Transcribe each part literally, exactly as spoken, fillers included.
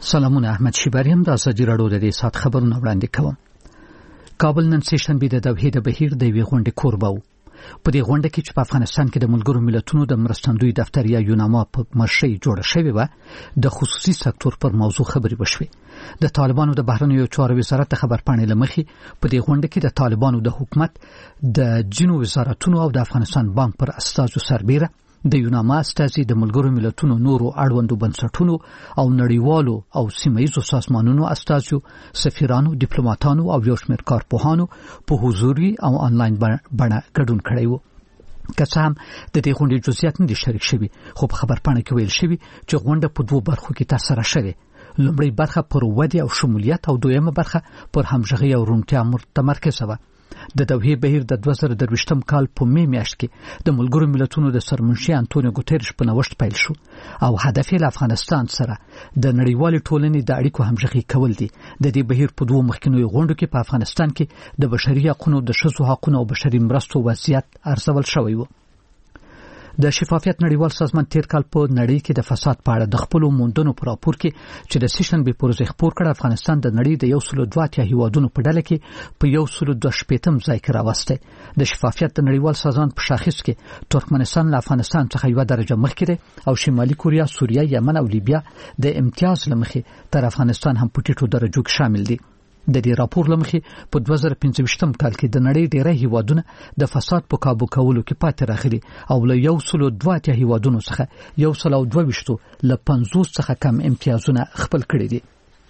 سلامونه، احمد شیبریم د ازادي راډیو د دې سات خبرونه وړاندې کوم. کابل نن سه شنبه د دوحې د بهیر د وی غونډې کوربه و. په دې غونډه کې چې په افغانستان کې د ملګرو ملتونو د مرستندوی دفتر یا یوناما په مرشي جوړه شوې و، د خصوصي سکتور پر موضوع خبرې وشوې. د طالبانو د بهرنیو چارو وزارت د خبرپاڼې لمخې په دې غونډه کې د طالبانو د حکومت د جنو وزارتونو او د افغانستان بانک پر اساسو سربېره د یوناما استازي د ملګرو ملتونو نورو اړوندو بنسټونو او نړیوالو او سیمه‌ییزو سازمانونو استازو، سفیرانو، ډیپلوماټانو او یو شمېر کارپوهانو په حضوري او آنلاین بڼه ګډون کړی و. که څه هم د دې غونډې جزئیات نه دي شریک شوي، خو په خبرپاڼه کې ویل شوي چې غونډه په دوو برخو کې ترسره شوې. لومړی برخه پر ودې او شمولیت او دویمه برخه پر همغږي او روڼتیا متمرکز و. د دوحې بهیر د دوه زره درویشتم کال په می میاشت کې د ملګرو ملتونو د سرمنشي انټونیو ګوتریش په نوښت پیل شو او هدف یې له افغانستان سره د نړیوال ټولنې د اړیکو همغږي کول دي. د دې بهیر په دوه مخکینیو غونډو کې په افغانستان کې د بشري حقوقو، د ښځو حقوقو او بشري مرستو وضعیت ارزول شوی و. د شفافیت نړیوال سازمان تیر کال په نړۍ کې د فساد په اړه د خپل موندنو پر راپور کې چې د سیشن به پروژې خبر کړ، افغانستان د نړۍ د یو سل دوه اتیا هیوادونو په ډله کې په یو سل دوه شپږم ځای کې راوسته. د شفافیت د نړیوال سازمان په شاخص کې ترکمنستان له افغانستان څخه یو درجه مخکې ده او شمالي کوریا، سوریه، یمن او لیبیا د امتیاز لمخې تر افغانستان هم په ټیټو درجو کې شامل دي. د دې راپور لمخې په دوه زره پنځه کال کې د نړۍ ډېری هیوادونه د فساد په کابو کولو کې پاتې راغلي او له یو سل دوه اتیا هیوادونو څخه یو سل دوه ویشتو له پنځوس څخه کم امتیازونه خپل کړي دي.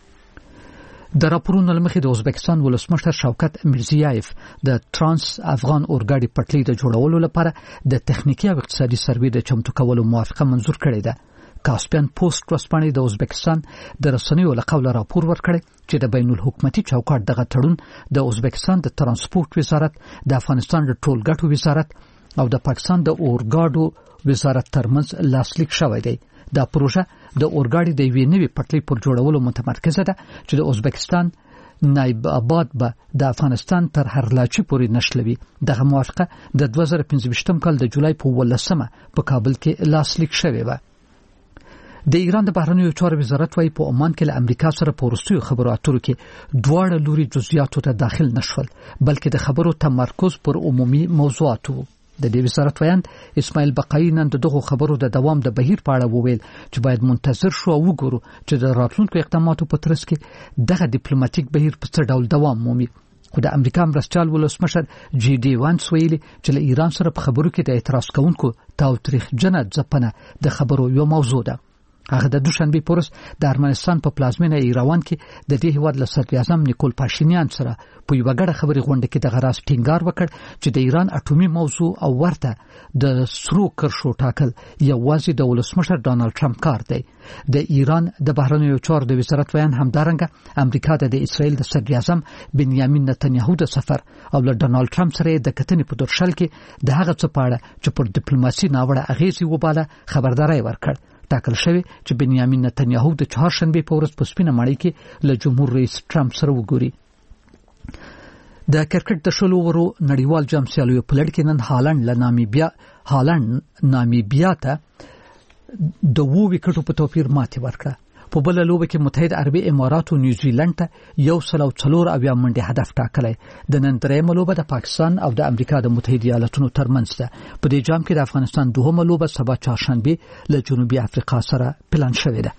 د راپورونو لمخې د ازبکستان ولسمشر شوکت میرزیایف د ترانس افغان اورګاډي پټلۍ د جوړولو لپاره د تخنیکی او اقتصادي سروې د چمتو کولو موافقه منزور کړې ده. کاسپیان پوسټ ورسپانې د ازبکستان د رسنیو له قوله راپور ورکړی چې د بین الحکومتي چوکاټ دغه تړون د ازبکستان د ترانسپورت وزارت، د افغانستان د ټولګټو وزارت او د پاکستان د اورګاډو وزارت ترمنځ لاسلیک شوی دی. دا پروژه د اورګاډي د یوې نوې پټلۍ پر جوړولو متمرکزه ده چې د ازبکستان نایب آباد به د افغانستان تر هرلاچي پورې نشلوي. دغه موافقه د دوه زره پنځه کال د جولای په ولسمه په کابل کې لاسلیک شوې و. د ایران د بهرنیو چارو وزارت وايي په عمان کې له امریکا سره په وروستیو خبرو اترو کې دواړه لوري جزئیاتو ته داخل نشول، بلکې د خبرو تمرکز پر عمومي موضوعاتو. د دې وزارت ویاند اسماعیل بقایي نن دغه خبرو د دوام د بهیر په اړه وویل چې باید منتظر شو او وګورو چې د راتلونکو اقداماتو په ترڅ کې دغه ډیپلوماټیک بهیر په څه ډول دوام مومي. خو د امریکا مرستیال ولسمشر جی ډي وانس ویلي چې له ایران سره په خبرو کې د اعتراض کوونکو تاوتریخجنه ځپنه د خبرو یو موضوع ده. هغه د دوشنبه پورس د ارمنستان په پلازمینه ایروان کې د دې هیواد له صدر اعظم نیکول پاشینیان سره په یو غړ خبري غونډه کې د غراس ټینګار وکړ چې د ایران اټومي موضوع او ورته د سرو کرشو ټاکل یوازې د ولسمشر ډانلډ ټرمپ کار دی. د ایران د بهرنیو چارو د وزارت ویان همدارنګه امریکا د اسرائیل د صدر اعظم بنیامین نتنیاهو د سفر او له ډانلډ ټرمپ سره د کتنې په درشل کې د هغه څه په اړه چې پر ډیپلوماسي ناوړه اغیزې وباله خبرداري ورکړ. ټاکل شوی چې بنیامین نتنیاهو د چهارشنبه په ورځ په سپینه ماڼۍ کې له جمهور رئیس ټرمپ سره وګوري. د کرکټ د شلو ورو نړیوال جام سیالیو په لړ کې نن هالند له نامیبیا هالند نامیبیا ته د وو وکټو په توپیر ماتې ورکړه. په بل لوبه کې متحده عربي امارات او نیوزیلند ته یو سل او څلور اویا منډه هدف ټاکلی. د نن درېیمه لوبه د پاکستان او د امریکا د متحده ایالاتونو ترمنځ ده. په دې جام کې د افغانستان دوهمه لوبه سبا چهارشنبه له جنوبي افریقا سره پلان شوې ده.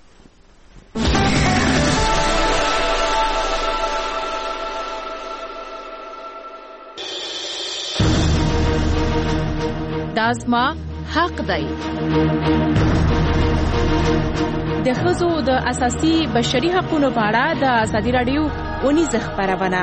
دازما حق دی. د ښځو د اساسي بشري حقوقو په اړه د ازادي راډیو اونیزه خبرونه.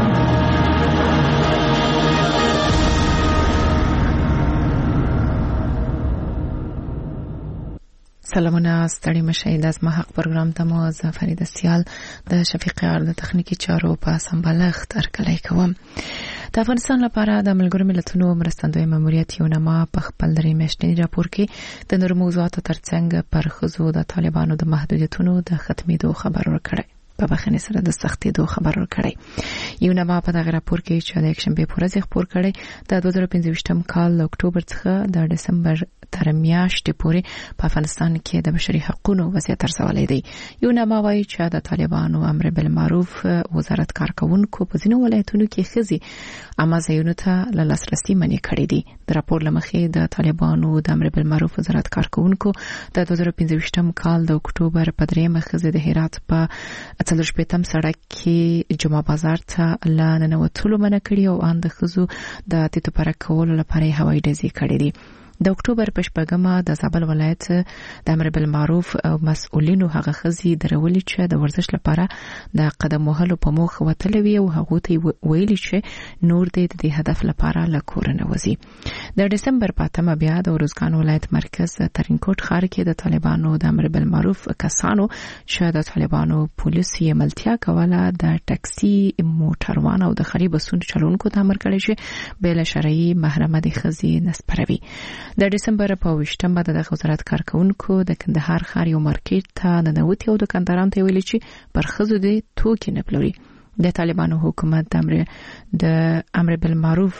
سلامونه، ستړي مشئ. د ازما حق پروګرام ته مو زه فرید سیال د شفیق یار د تخنیکی چارو په سمبالښت ارکلای کوم. د افغانستان لپاره د ملګرو ملتونو مرستندوی ماموریت یوناما په خپل درې میاشتني راپور کې د نورو موضوعاتو ترڅنګ پر ښځو د طالبانو د محدودیتونو د ختمېدو خبر ورکړی. په بخښنې سره د سختېدو خبر ورکړی. یوناما په دغه راپور کې چې د یکشنبه په ورځ خبر کړی د دوه زره پنځه کال له اکتوبر څخه د دسمبر تر میاشتې پورې په افغانستان کې د بشري حقوقو وضعیت ارزولای دی. یو نامه وايي چې د طالبانو امر بالمعروف وزارت کارکونکو په ځینو ولایتونو کې ښځې عامه ځایونو ته له لاسرسي منع کړي دي. د راپور له مخې د طالبانو د امر بالمعروف وزارت کارکونکو د دوه زره پنځه کال د اکتوبر په دریمه ښځې د هرات په څلور شپېتم سړک کې جمعه بازار ته له ننوتلو منع کړي او ان د ښځو د تیتو پرک کولو لپاره هوایي ډزې کړي دي. د اکتوبر په شپږمه د زابل ولایت د امر بالمعروف او مسؤلینو هغه ښځې درولې چې د ورزش لپاره د قدم وهلو په موخه وتلې وي او هغه ته ویلي چې نور د دې هدف لپاره له کور نه وځي. د دسمبر په اتمه بیا د ورزګان ولایت مرکز ترینکوټ ښار کې د طالبانو د امر بالمعروف کسانو چې د طالبانو پولیسو یې ملتیا کوله د ټاکسي موټروان او د خري بسونو چلونکو ته امر کړی چې بل شرعي محرمه د ښځې نسپروي. د دسمبر په وشتمه د وزارت کارکونکو د کندهار ښار یو مارکیټ ته د نووتي او دکاندارانو ته ویلي چې پر ښځو د توکي نه پلوري. د طالبانو حکومت د امر د امر بالمعروف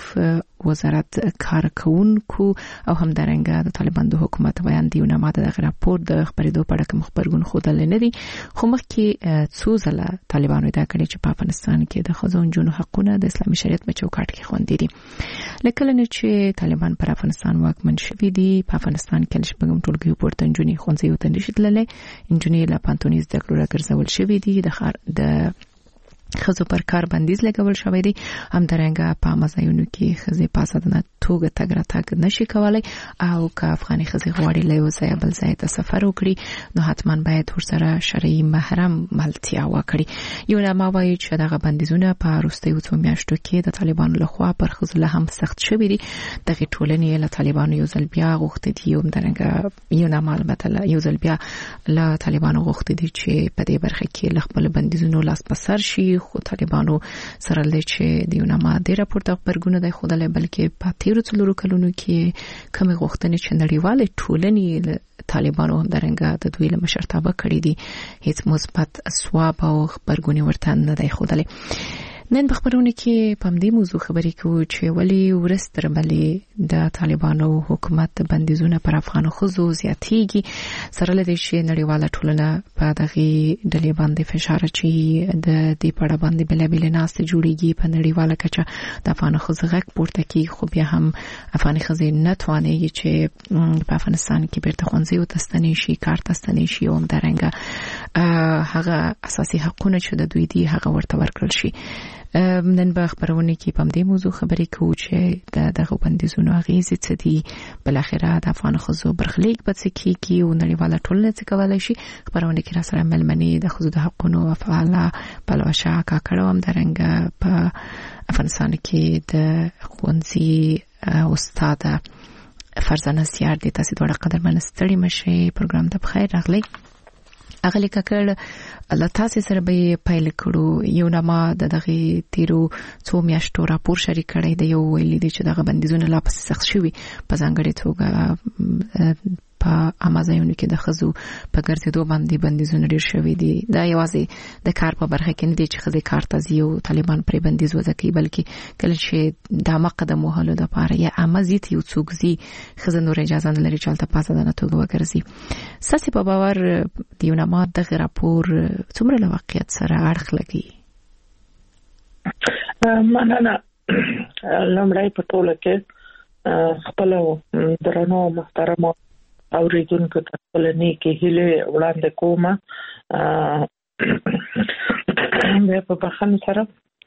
وزارت کارکونکو او همدارنګه د طالبان د حکومت بیان دی نه ماده د راپور د خبرېدو په اړه مخبرګون خودل نه دي. خو مخکې څو ځله طالبانو دا کړی چې په افغانستان کې د ښځو او نجونو حقونه د اسلامي شریعت په چوکاټ کې خوندي دي. لکه نه چې طالبان پر افغانستان واکمن شوي دي، په افغانستان کې لشبګم ټولګي پورته نجونې ښوونځیو ته نشي تللی، نجونې له پانتوني زده کړو راګرځول شوي دي، د خار د ښځو پر کار بندیز لګول شوی دی. همدارنګه په مزایونو کې ښځې په آزادانه توګه تګ راتګ نشي کولای او که افغاني ښځې غواړي له یو ځایه بل ځای ته سفر وکړي نو حتما باید ورسره شرعي محرم ملتیا وکړي. یو نامه وايي چې دغه بندیزونه په وروستیو څو میاشتو کې د طالبانو لخوا پر ښځو لا هم سخت شوي دي. دغه ټولنې له طالبانو یو ځل بیا غوښتي دي او همدارنګه یو نامه البته یو ځل بیا له طالبانو غوښتي دي چې په دې برخه کې له خپل بندیزونو لاس په سر شي. خو طالبانو سره لږ چې د یو نامه د راپورته خبرګونه د خودله بلکې په تیرو څلورو کلونو کې کوم غوښتنې چې نړیواله ټولنې طالبانو همدارنګه د دوی له مشرتابه کړې دي هیڅ مثبت ځواب او خبرګونې ورته نه دی خودله. نن په خبرونه کې په دې موضوع خبرې کوو چې ولی ورستر بلې د طالبانو حکومت بندیزونه پر افغانو ښځو زیاتېږي سره لدې چې نړیواله ټولنه په دغه ډلې باندې فشار اچي د دې په اړه باندې بلابل ناست جوړیږي په نړیواله کچه د افغانو ښځو غږ پورته کیږي. خو بیا هم افغاني ښځې نه توانېږي چې په افغانستان کې بیرته ښوونځیو ته ستنې شي، کار ته ستنې شي او همدارنګه هغه اساسي حقونه چې د دوی دي هغه ورته ورکړل شي. نن به خبرونه کې په دې موضوع خبرې کوو چې د دغه بندیزونو اغیزې څه دي، بل اخره د افغان ښځو برخلیک به څه کیږي او نړیواله ټولنه څه کولای شي. خبرونه کې را سره ملمنې د ښځو د حقوقو فعاله پلوشه کاکړه همدارنګه په افغانستان کې د ښوونځي استاده فرزانه سیار دي. تاسو دوه قدرمن ستړي مشه پروګرام ته بخیر راغلی. اغلی ککړ الله تاسو سره به پایل کړو. یو نامه د دغه تیرو څو میاشتو راپور شریک کړی دی یو ویلي دی چې دغه بندیزونه لا پس سخت شوي په ځانګړي توګه په امازایونو کې د ښځو په ګرځېدو باندې بندیزونه ډېر شوي دي. دا یوازې د کار په برخه کې نه دي چې ښځې کار ته ځي او طالبان پرې بندیز وضع کوي، بلکې کله چې د عامه قدم وهلو دپاره یا عامه ځي ته یو څوک ځي ښځه نور اجازه نه لري چې هلته په ازادانه توګه وګرځي. ستاسې په باور د یو نامه دغه راپور څومره له واقعیت سره اړخ لګي؟ مننه. لومړی په ټوله کې خپلو درنو محترمو اوریدونکو ته خپل نیکې هیلې وړاندې کوم. بیا په بخښنې سره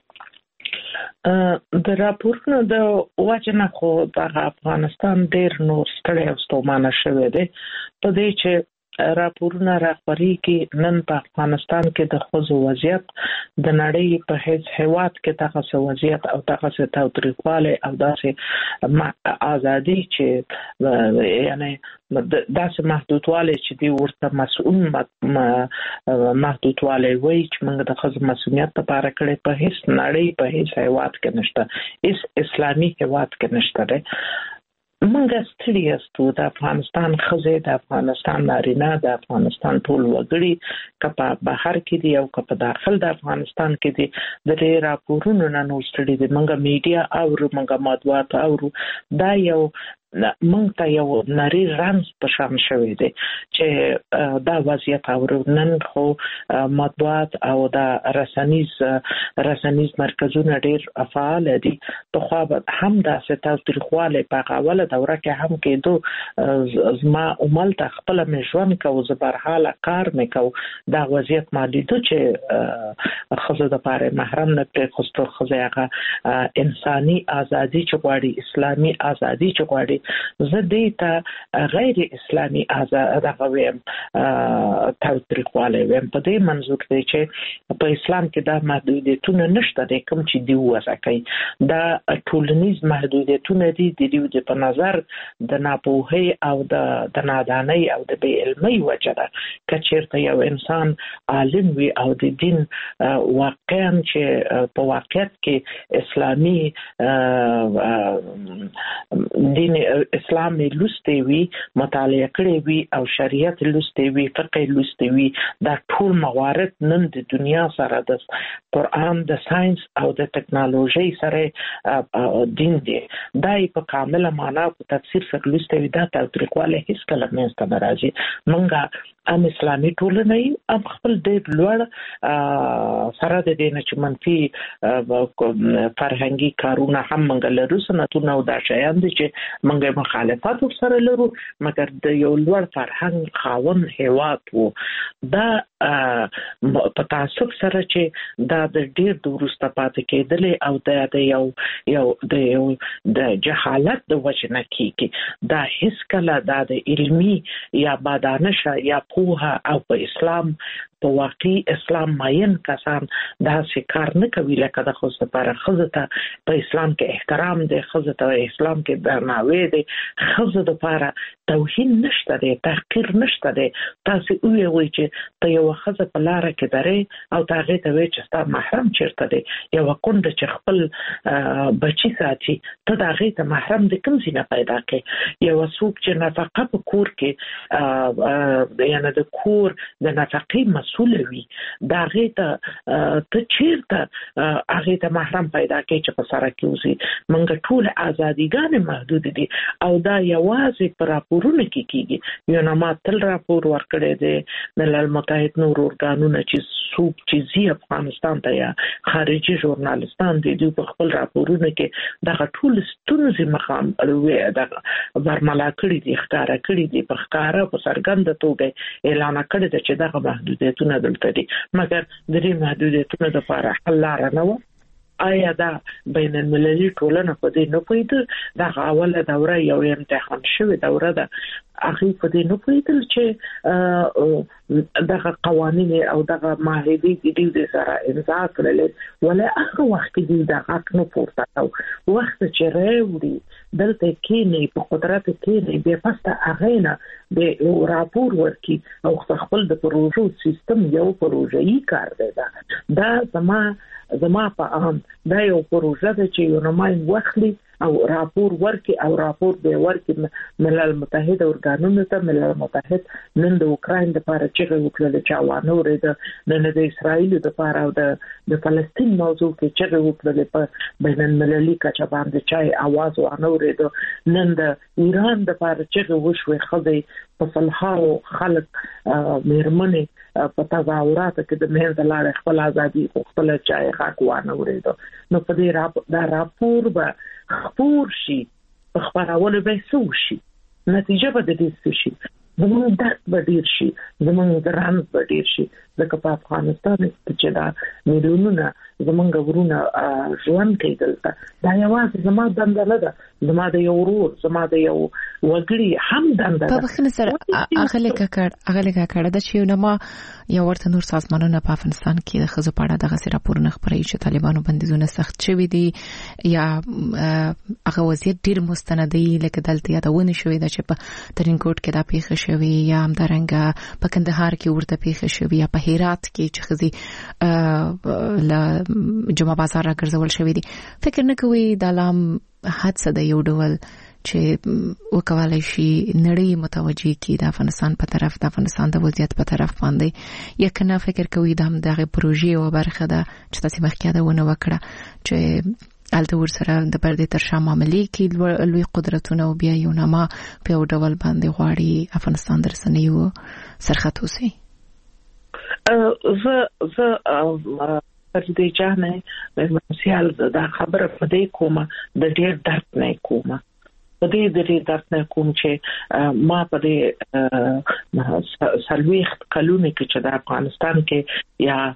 د راپورونو د وجه نه خو د افغانستان ډېر نور ستړی او ستومانه شوی دی په دې چې راپورونه راخبرېږي نن په افغانستان کې د ښځو وضعیت د نړۍ په هیڅ هېواد کې دغسې وضعیت او دغسې تاوتریخوالی او داسې ازادي چې یعنی داسې محدودوالی چې دی ورته مسؤل محدودوالی وایي چې موږ د ښځو مسؤلیت لپاره کړی په هیڅ نړۍ په هیڅ هېواد کې نشته، هیڅ اسلامي هېواد کې نشته دی. منګه ستړي یاستو د افغانستان ښځې، د افغانستان نارینه، د افغانستان ټول وګړي که په بهر کې دي او که په داخل د افغانستان کې دي د دې راپورونو نه نور ستړي دي. منګه میډیا اورو، منګه مطبوعات اورو. دا یو موږ ته یو نری رنځ په شان شوی دی چې دا وضعیت اورو. نن خو مطبوعات او دا رسنیز رسنیز مرکزونه ډیر فعال دي. په خو هم دا ستاسو تاریخواله په اوله دوره کې هم کېدو زما عمل ته خپل مژون کو زبرحاله کار مې کو. دا وضعیت مالیدو چې خزه د پاره محرم نه پرې خوستو خزه هغه انساني ازادي چغواړي اسلامي ازادي چغواړي. زه دې ته غیر اسلامي آزاد غویم تاریخواله ویم. په دې منظور دی چې په اسلام کې دا محدودیتونه نشته دي کوم چې دی وځه کوي. دا ټولنیز محدودیتونه دي د دې په نظر د ناپوهي او د نادانۍ او د بې علمۍ وجه ده. کچېرته یو انسان عالم وي او د دین واقعا چې په واقعیت کې اسلامي دین اسلام لوستي وي مطالعه کړي وي او شریعت لوستي وي فقه لوستي وي. دا ټول موارد نن د دنیا سره د قرآن د ساينس او د ټکنالوژي سره دین دی. دا په کامله معنا په تفسیر سره لوستي وي. دا تاریخواله هیڅ کله منځته نه راځي. منګه ام اسلامي ټولنه ام خپل د لوړ سره د دین چې منفي فرهنګي کارونه هم منګل لرو سنتونه او دا شیان دي چې منګه مخالفت سره لرو مګر د یو لوړ فرهنګ خاون هیواد وو. دا په تاسو سره چې دا د ډیر دورسته پاتې کېدل او د یو یو د یو د جهالت د وجه نه کیږي. دا هیڅ کله دا د علمي یا بادانش یا پوها او په اسلام په واقعي اسلام ماین کسان دا کار نه کوي. لکه د خو لپاره خزه ته په اسلام کې احترام دی، خزه ته اسلام کې درناوی دی، خزه د لپاره توهین نشته دی، تحقیر نشته دی. تاسو وایي چې ته یو خزه په لار کې درې او تاغه ته وایي چې ستا محرم چیرته دی. یو کونډه چې خپل بچی ساتي ته داغه ته محرم د کوم ځای نه پیدا کړي. یو څوک چې نفقه په کور کې یعنی د کور د نفقې مسؤل وي داغه ته ته چیرته هغه ته محرم پیدا کړي چې په سره کې وزي. منګه ټول ازاديګان محدود دي او دا یوازې پر راپورونه کې کیږي. یو نه ما تل راپور ورکړی دی ملل متحد نور ارګانونه چې څوک چې زی افغانستان ته یا خارجي ژورنالستان دي دوی په خپل راپورونه کې دغه ټول ستونزې مخام وي دغه ورملا کړی دي ښکارا کړی دي په ښکارا په سرګند توګه اعلان کړی دی چې دغه محدودیتونه دلته دي. مګر د دې محدودیتونو لپاره حل لار نه و. آیا دا بین المللي ټولنه په دې نه پوهېده؟ دغه اوله دوره یو امتحان شوی دوره ده. هغه په دې نه پوهېدل چې دغه قوانین او دغه معاهدې د دې سره امضا کړل ولا هغه وخت کې دغه نه پورته او وخت چې راوړي دلته کې نه په قدرت کې نه به پسته هغه نه د راپور ورکي او خپل د پروژو سیستم یو پروژه‌ای کار دی. دا زما زما په ان دا یو پروژه ده چې یو نمای وخلی او راپور ورکي او راپور به ورکي ملل متحد ارګانونو ته. ملل متحد نن د اوکراین لپاره چې وکړل چې وانه ورته نن د اسرایل لپاره او د د فلسطین موضوع کې چې وکړل په بین المللي کچه باندې چې आवाज وانه ورته. نن د ایران لپاره چې وشوي خدای په فلحاو خلک مېرمنې په تظاهرات کې د مهر دلاره خپل ازادي خپل چای حق وانه ورته. نو په دې راپ دا راپور به خپور شي په خبرونه به سو شي نتیجه به د دې شي زموږ درد به ډیر شي زموږ ګران به ډیر شي. ځکه په افغانستان کې چې دا میلیونونه زموږ ورونه ژوند کوي دلته دا یوازې زما دنده نه ده، زما د یو ورور زما د یو وګړي هم دنده ده. په بخښنه سره اغله کاکړ اغله کاکړ د چې نو ما یو ورته نور سازمانونه په افغانستان کې د خزو پاړه دغه راپورونه خبري چې طالبانو بندیزونه سخت شوي دي یا هغه وضعیت ډیر مستندي لکه دلته یادونه شوې ده چې په ترینکوټ کې دا پیښه شوې یا هم درنګ په کندهار کې ورته پیښه شوې یا په هرات کې چې خزي ل جمعه بازار راګرځول شوې دي. فکر نه کوي د لام حادثه د یو ډول چې وکولای شي نړۍ متوجي کی د افغانستان په طرف د افغانستان د وضعیت په طرف باندې یکنه فکر کوي د هم دغه پروژې او برخه ده چې تاسو مخکې دا ونه وکړه چې الته ور سره د پردې تر شا معاملې کې لوی قدرتونه او بیا یو نامه په یو ډول باندې غواړي افغانستان د رسنیو سرخط اوسي. زه زه پر دې ځانه مې سیال دا خبره په دې کومه د ډېر درد نه کومه په دې د ډېر درد نه کوم چې ما په دې سلويخت کلونه کې چې د افغانستان کې یا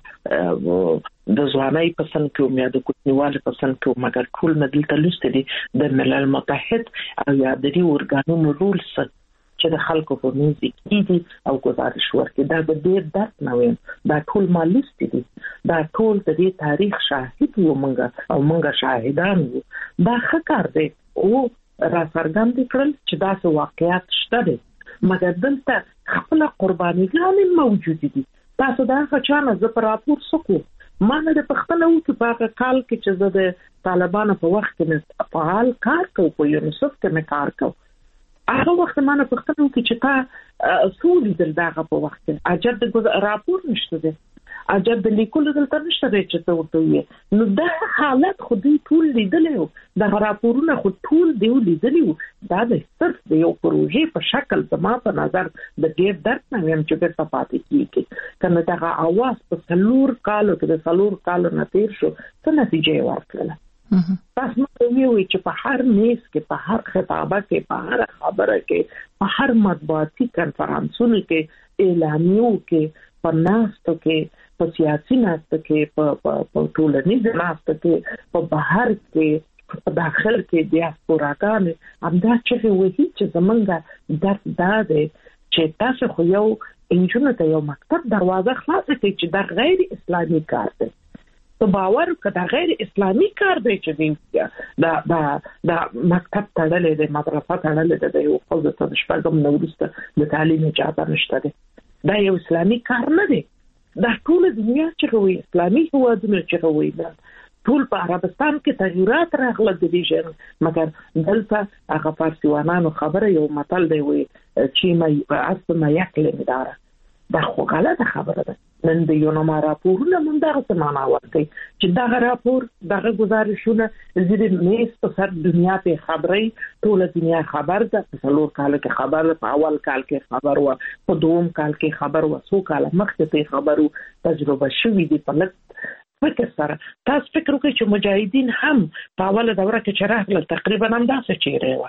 د ځوانۍ پسند کوم یا د کوټنیوالي پسند کوم مګر ټول مدل تلوست دي د ملل متحد او یا د دې اورګانونو رولز چې د خلکو په منځ کې دي او گزارش ورکړي دا د ډېر درد نه ویم دا ټول مالست دي دا ټول د دې تاریخ شاهد وو مونږ او مونږ شاهدان وو دا خکار دی او را څرګند کړل چې دا څه واقعیت شته دي مګر دلته خپل قربانيګان موجود دي تاسو دا څنګه ز پر راپور سکو ما نه د پښتنو کې په کال کې چې زه د طالبانو په وخت کې فعال کار کوم په یونیسف کې مې کار کوم هغه وخت ما نه پښتنو کې چې تا سولې دل داغه په وخت کې اجر د راپور نشته دي اجر د لیکلو دلته نشته چې ته ورته نو دا حالت خو دې ټول لیدلې د راپورونو خو ټول دی لیدلې دا د صرف د یو پروژې په شکل زما په نظر د ډېر درد نه ویم چې په پاتې کیږي کنه دا اواز په څلور کالو کې د څلور کالو نه تیر شو څه نتیجه ورکړه تاسو نو ویوي چې په هر میز کې په هر خطابه کې په هر خبره کې په هر مطبوعاتي کانفرنسونو کې اعلامیو کې په ناستو کې په سیاسي ناستو کې په په ټولنیز ناستو کې په بهر کې په داخل کې دیاسپوراګان همدا چې وایي چې زمونږ درد دا دی چې تاسو خو یو انجنونو ته یو مکتب دروازه خلاصه کړي چې دا غیر اسلامي کار دی تو باور کدا غیر اسلامي کار دی چې دی دا دا دا مکتب تړلې دی مدرسه تړلې دی یو خو د شپږم نورسته د تعلیم اجازه نشته دی دا یو اسلامي کار نه دی دا ټول دنیا چې وي اسلامي هوادونه چې وي دا ټول په عربستان کې تغیرات راغله د دې ژوند مګر دلته هغه فارسیوانانو خبره یو متل دی وي چې مې اسمه یکل مدار دا خو غلطه خبره ده نن د یو نوم راپورونه من دغه څه معنا ورکړي چې دغه راپور دغه گزارشونه زیاتې میس په سر دنیا په خبري ټول دنیا خبر ده په څلور کال کې خبر په اول کال کې خبر و په دوم کال کې خبر و څو کال مخکې ته خبرو تجربه شوې دي په لږ فکر سره تاسو فکر وکړئ چې مجاهدین هم په اوله دوره کې چې راغلل تقریبا هم داسې چیرې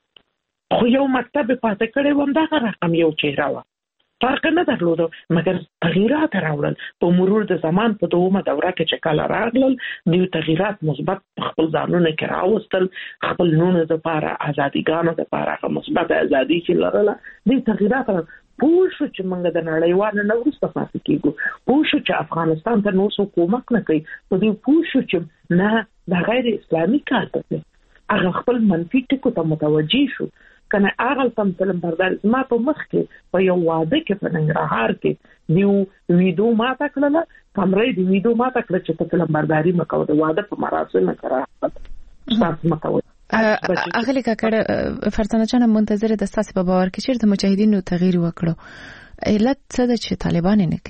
و خو یو مکتب پاتې کړی و دغه رقم یو چیرې و فرق نه درلود مګر تغیرات راوړل په مرور د زمان په دومره دوره کې چې کله راغلل دیو تغیرات مثبت خپل ځانونه کې راوستل خپل نونو د لپاره ازاديګانو د لپاره مثبت ازادي چې لرله دیو تغیرات پوه شو چې موږ د نړیوال نه ورسته پاتې کیږو پوه شو چې افغانستان ته نور څه کومک نه کوي په دې پوه شو چې نه د غیر اسلامي کار دی هغه خپل منفي ټکو ته متوجي شو کنه هغه تم فلم بردار ما په مخ کې په یو واده کې په ننګرهار کې دیو ویډیو ما تکړه کمرې دی ویډیو ما تکړه چې فلم برداري مکو د واده په مراسم کې تاسو مکو اغلی کاکړه فرزانه جان منتظر د تاسو په باور کې چې د مجاهدینو تغییر وکړو علت څه ده چې طالبان نه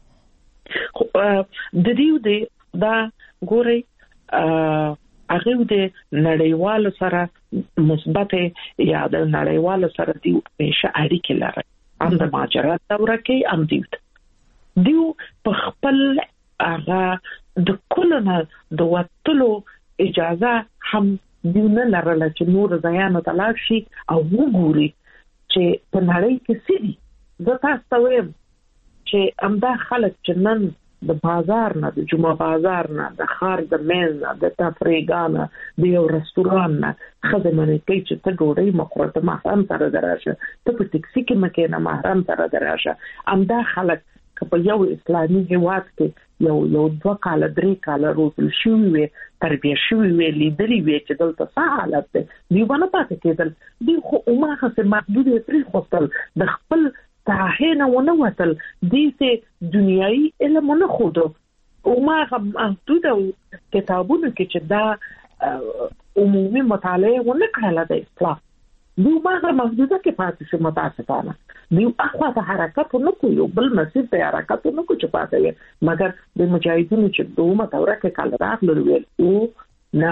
کوي د دیو دی دا ګوري هغه د نړیوالو سره مثبت یا د نړیوالو سره دی همیشه اړیکې لري هم د ماجرا دوره کې هم دی دیو په خپل هغه د کلونه د وټلو اجازه هم دیو نه لرله چې نور ځایانو تلاش شي او وګوري چې په نړۍ کې سړي د تاسو وایم چې امدا خلک چې نن د بازار نه د جمعه بازار نه د خار د میز نه د تفریګانه د یو رستوران نه خدمت کوي چې ته ډوډۍ مخورته محرم سره دراشه ته په ټیکسي کې مکه نه محرم سره دراشه امدا خلک په یو اسلامي هیواد کې یو یو دوه کال درې کال روزل شوی وي تربیه شوی وي لیدلی وي چې دلته څه حالت دی دی باندې پاتې کېدل دی خو عمره څه محدود پرې خوستل د خپل تاهنه ونه وتل دې دنیاي علم نه خودو او ما محدود کتابونو کې چې دا عمومي مطالعه ونه کړل د اسلام دیو ما محدوده کې پاتې شو متاسفانه دیو اخوا ته حرکت نه کوي بل مسیر ته حرکت نه کوي چې پاتې مګر د مجاهدینو چې دومره دوره کې کال راغلل ویل او نه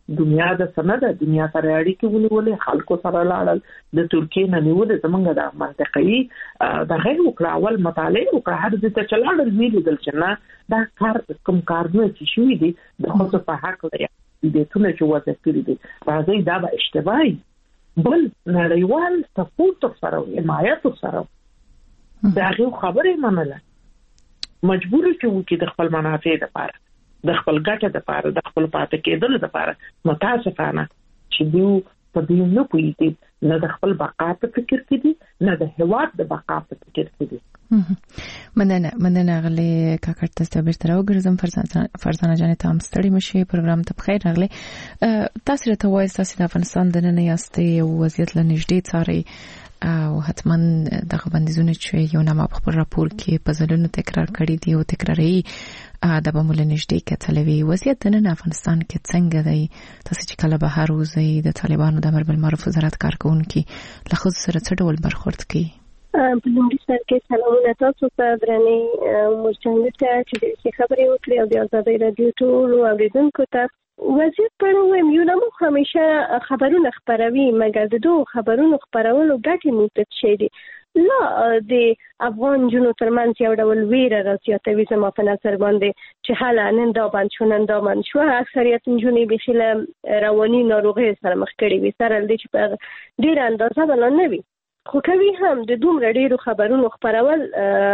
دنیا د سند دنیا سره اړیکې ونیولې خلکو سره لاړل د ترکیې نه نیولې زمونږ د منطقي د غیر وکړاول مطالعه وکړه هر څه ته چلاړل ویل چې نه دا کار کوم کارونه چې شوې دي د خصوص په حق لري د ټول چې وځي کړی دي راځي دا به اشتباهي بل نړیوال سپورت سره حمایت سره دا غو خبره منله مجبور چې وکړي د خپل منافع لپاره د خپل ګټه لپاره د خپل پاتې کېدل لپاره متاسفانه چې دوی په دې نه پوهیږي نه د خپل بقا په فکر کې دي نه د هواد د بقا په فکر کې دي. مننه مننه غلي کاکړ تاسو به تر وګرځم فرزانه جان ته هم ستړي مشي پروګرام ته بخیر راغلي. تاسو ته وایي تاسو د افغانستان د نن یاستې وضعیت لنږدې څاري او حتما دغه بندیزونه چې یو نامه په خپل راپور کې په ځلونو تکرار کړی دی او تکراري د بمول نږدې کتلوي وضعیت د نن افغانستان کې څنګه دی تاسو چې کله بهر وځي د طالبانو د امر بالمعروف وزارت کارکونکو له خود سره څه ډول برخورد کوي؟ په لومړي سر کې سلامونه تاسو ته درنې مرجانې ته چې خبرې وکړې او د ازادۍ رادیو ټول اوریدونکو ته وضعیت په اړه وایم یو نو همیشه خبرونه خبروي مګر د دوه خبرونو خبرولو ګټې موجود شي دي لا د افغان جنو ترمنځ یو ډول ویره راځي زما په نظر باندې چې حالا نن دا باندې شو نن دا باندې شو اکثریت جنونی بخیله رواني ناروغي سره مخ کړي وي سره د چې په ډیر اندازه بل نه وي خو کوي هم د دومره ډیرو خبرونو خبرول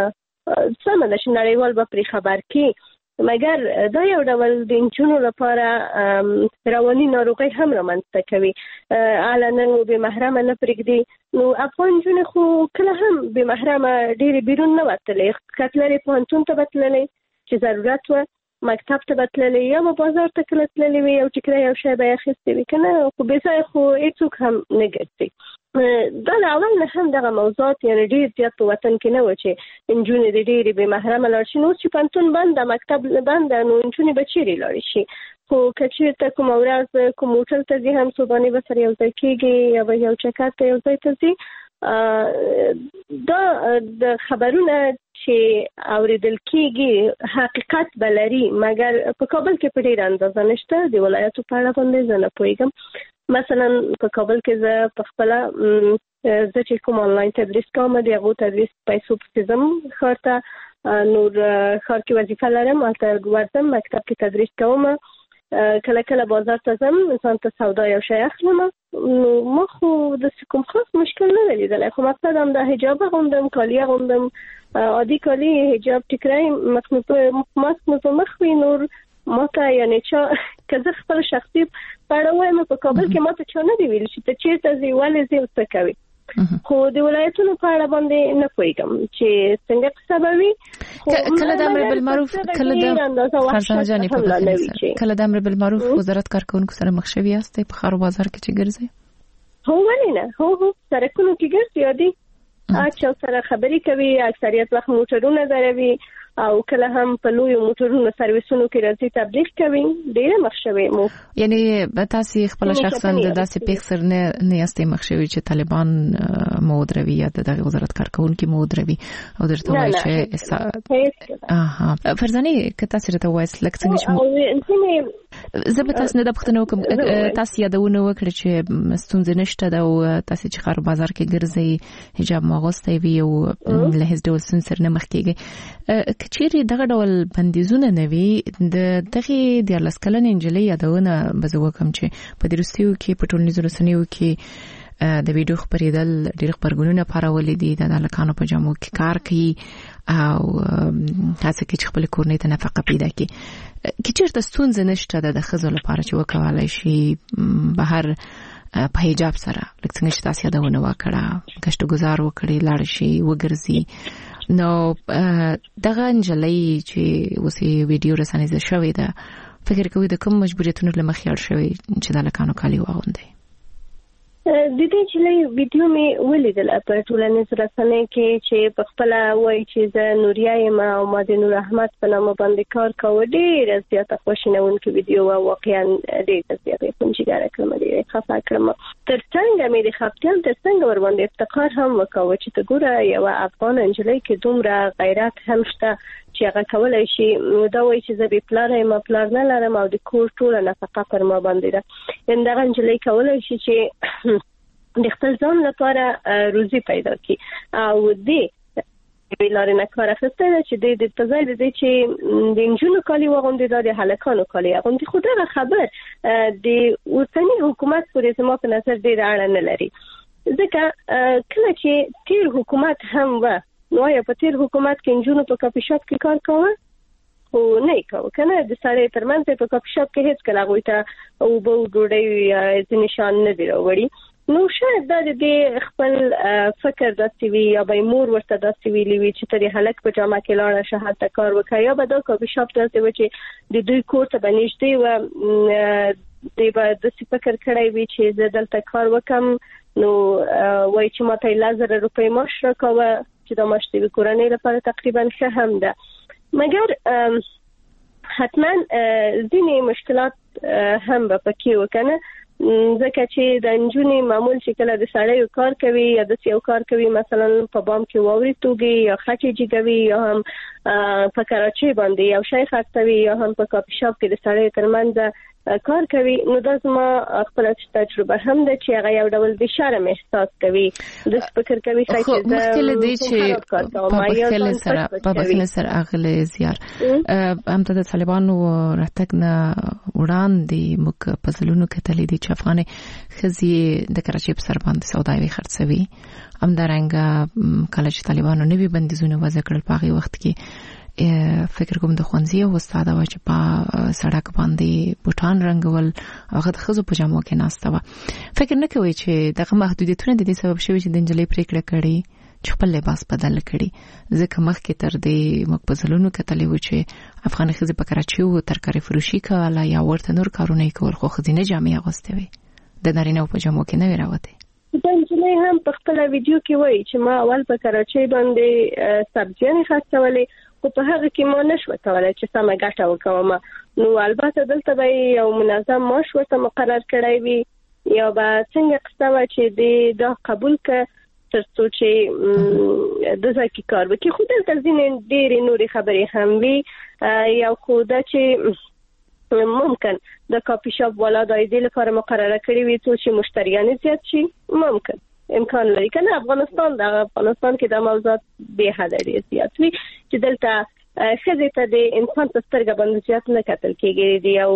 سم ده چې نړیوال به پرې خبر کړي مګر دا یو ډول د انجونو لپاره رواني ناروغي هم رامنځته کوي علنا به محرمه نه پرېږدي نو افغان جون خو کله هم به محرمه ډېر بیرون نه وتلې کتلې پوهنتون ته وتلې چې ضرورت و مکتب ته وتلې یا په بازار ته کله تللې وي او چې کله یو شی به اخیستې وي کنه خو به ځای خو هیڅوک هم نه ګرځي دا اول نه هم دغه موضوعات یعنی ډېر زیات په وطن کې نه و چې انجونې د ډېرې بې محرمه لاړ شي نو چې پوهنتون بنده مکتب بنده نو انجونې به چیرې لاړې شي خو که چېرته کومه ورځ کوم هوټل ته ځي هم صبحانې به سره یو ځای کېږي یا به یو چکر ته یو ځای ته ځي دا د خبرونه چې اوریدل کېږي حقیقت بلري مګر په کابل کې په ډېر اندازه نشته د ولایتو په اړه باندې زه نه پوهېږم مثلا په کابل کې زه په خپله زه چې کوم آنلاین تدریس کوم د هغو تدریس پیسو پسې ځم ښار ته نور ښار کې وظیفه لرم هلته ورځم مکتب کې تدریس کوم کله کله بازار ته ځم انسان ته سودا یو شی اخلم نو ما خو داسې کوم خاص مشکل نه لیدلی خو مقصد هم د حجاب اغوندم کالي اغوندم عادي کالي حجاب ټیکری ماسک مو په مخ وي نور ما ته یعنی چا که زه خپل شخصي په اړه وایم په کابل کې ما ته چا نه دی ویلي چې ته چېرته ځې ولې ځې او څه کوې خو د ولایتونو په اړه باندې نه پوهېږم چې څنګه قصه به وي کله د امر بالمعروف کله د فرزانه جانې په بخیر کله د امر بالمعروف وزارت کارکونکو سره مخ شوي یاستئ په ښار بازار کې چې ګرځئ هو ولې نه هو هو سړکونو کې ګرځي عادي اچھا سره خبرې کوي اکثریت وخت موټرونه دروي او کله هم په لوی موټرونو سرویسونو کې راځي تبلیغ کوي ډېر مخ شوي مو یعنی به تاسو خپل شخصا د داسې پیښ سر نه نه یاستئ مخ شوي چې طالبان مو دروي یا د وزارت کارکونکو مو دروي او درته وایي چې اها فرزانه که تاسو راته وایي لکه څنګه چې زه به تاسو نه د پښتنو کوم تاسو یادونه وکړه چې ستونزې نشته دا او تاسو چې خار بازار کې ګرځي حجاب ماغوستي وي او له هیڅ ډول سنسر نه مخ کېږي کچېرې دغه ډول بندیزونه نه وي د دغه د لسکلنې انجلۍ یادونه به زه وکړم چې په دروستیو کې په ټولنیزو رسنیو کې د ویډیو خپرېدل ډېر خبرګونونه پارولي دي د هلکانو په جامو کې کار کوي او هڅه کوي چې خپلې کورنۍ ته نفقه پیدا کړي که چېرته ستونزه نشته د ښځو لپاره چې وکولی شي بهر په حجاب سره لکه څنګه چې تاسو یادونه وکړه ګشت ګزار وکړي لاړ شي وګرځي نو دغه انجلۍ چې اوس یې ویډیو رسنیزه شوې ده فکر کوي د کوم مجبوریتونو له مخې اړ شوی چې د هلکانو کالي واغوندي د دې چې ویډیو مې ولیدل په ټولنیزو رسنیو کې چې په خپله وایي چې زه نوریا یم او ما د نور احمد په نامه باندې کار کوه ډېره زیاته خواشینونکې ویډیو وه واقعا ډېره زیاته یې خونجګاره کړم ډېره خفه کړم تر څنګه مې د خفګان تر څنګه ورباندې افتقار هم وکوه چې ته ګوره یوه افغان نجلۍ کې دومره غیرت هم شته چې هغه کولای شي دا وایي چې زه به پلان یم پلان نه لرم او د کور ټوله نفقه پر ما باندې ده. ان دا نجلۍ کولای شي چې د خپل ځان لپاره روزي پیدا کړي او دې ویلاره نه کار اخیسته چې د دې تزای د دې چې د انجونو کالي وغوندي د هلکانو کالي وغوندي خو دا خبر د اوسنی حکومت پورې زما په نظر ډیر اړه نه لري. ځکه کله چې تیر حکومت هم و نو یا په تیر حکومت کې انجونو په کافي شاپ کې کار کاوه خو نه کاوه کنه د سړی ترمنځ په کافي شاپ کې هیڅ کله غوښته او به ډوډۍ د نشان نه دی وړي. نو شاید دا د خپل فکر داسې وي یا به مور ورته داسې ویلي وي چې ترې هلک په جامه کې لاړه شه هلته کار وکړه یا به دا کافي شاپ داسې و چې د دوی کور ته به نږدې و دوی به داسې فکر کړی وي چې زه دلته کار وکړم نو وایي چې ماته لس زره روپۍ معاش راکوه چې دا معاش د کورنۍ لپاره تقریبا ښه هم ده. مګر حتما ځینې مشکلات هم به پکې وکنه ځکه چې د انجونې معمول چې کله د سړیو کار کوي یا د سیو کار کوي مثلا په بام کې واوري توګي یا خټې جګوي یا هم په کراچۍ باندې یو شی خرڅوي یا هم په کافي شاپ کې د سړیو ترمنځ کار کوي نو دا زما خپل تجربه هم ده چې هغه یو ډول د شرم احساس کوي د فکر کوي چې مشکل دی چې په خپل سره په خپل سره اغله زیار هم د طالبانو راتګ نه وړاندې مک په ځلونو کتلې دي چې افغان خزي د کراچۍ په سر باندې سوداوي خرڅوي هم درنګ کله چې طالبانو نوي بندیزونه وضع کړل په هغه وخت کې فکر کوم د خوانزي او استاد وا چې په سړک باندې بوټان رنگول هغه د خزو په جامو کې ناسته و. فکر نه کوي چې دغه محدودیتونه د دې سبب شوی چې د انجلۍ پریکړه کړي چې خپل لباس بدل کړي ځکه مخکې تر دې مقبزلونو کتلې و چې افغان خزي په کراچۍ او ترکاري فروشي کوله یا ورته نور کارونه کول خو خزینه جامې اغوستې وي د نارینه په جامو کې نه وراوته. د انجلۍ هم په خپل ویډیو کې وایي چې ما اول په کراچۍ باندې سبزیانې خرڅولې خو په هغه کې ما نشو کولای چې سمه ګټه وکوم. نو البته دلته به یو منظم معاش ورته مقرر کړی وي یا به څنګه قصه و چې دا قبول ک تر څو چې د ځکه کار وکړي. خو دلته ځینې ډېرې نورې خبرې هم وي یو خو دا چې ممکن د کافي شاپ والا د دې لپاره مقرره کړی وي چې مشتریان زیات شي ممکن امکان لري کنه. افغانستان د افغانستان کې د موضوعات به حد ډیر زیات وي چې دلته خزه ته د انسان په سترګه باندې زیات نه کتل کېږي دی او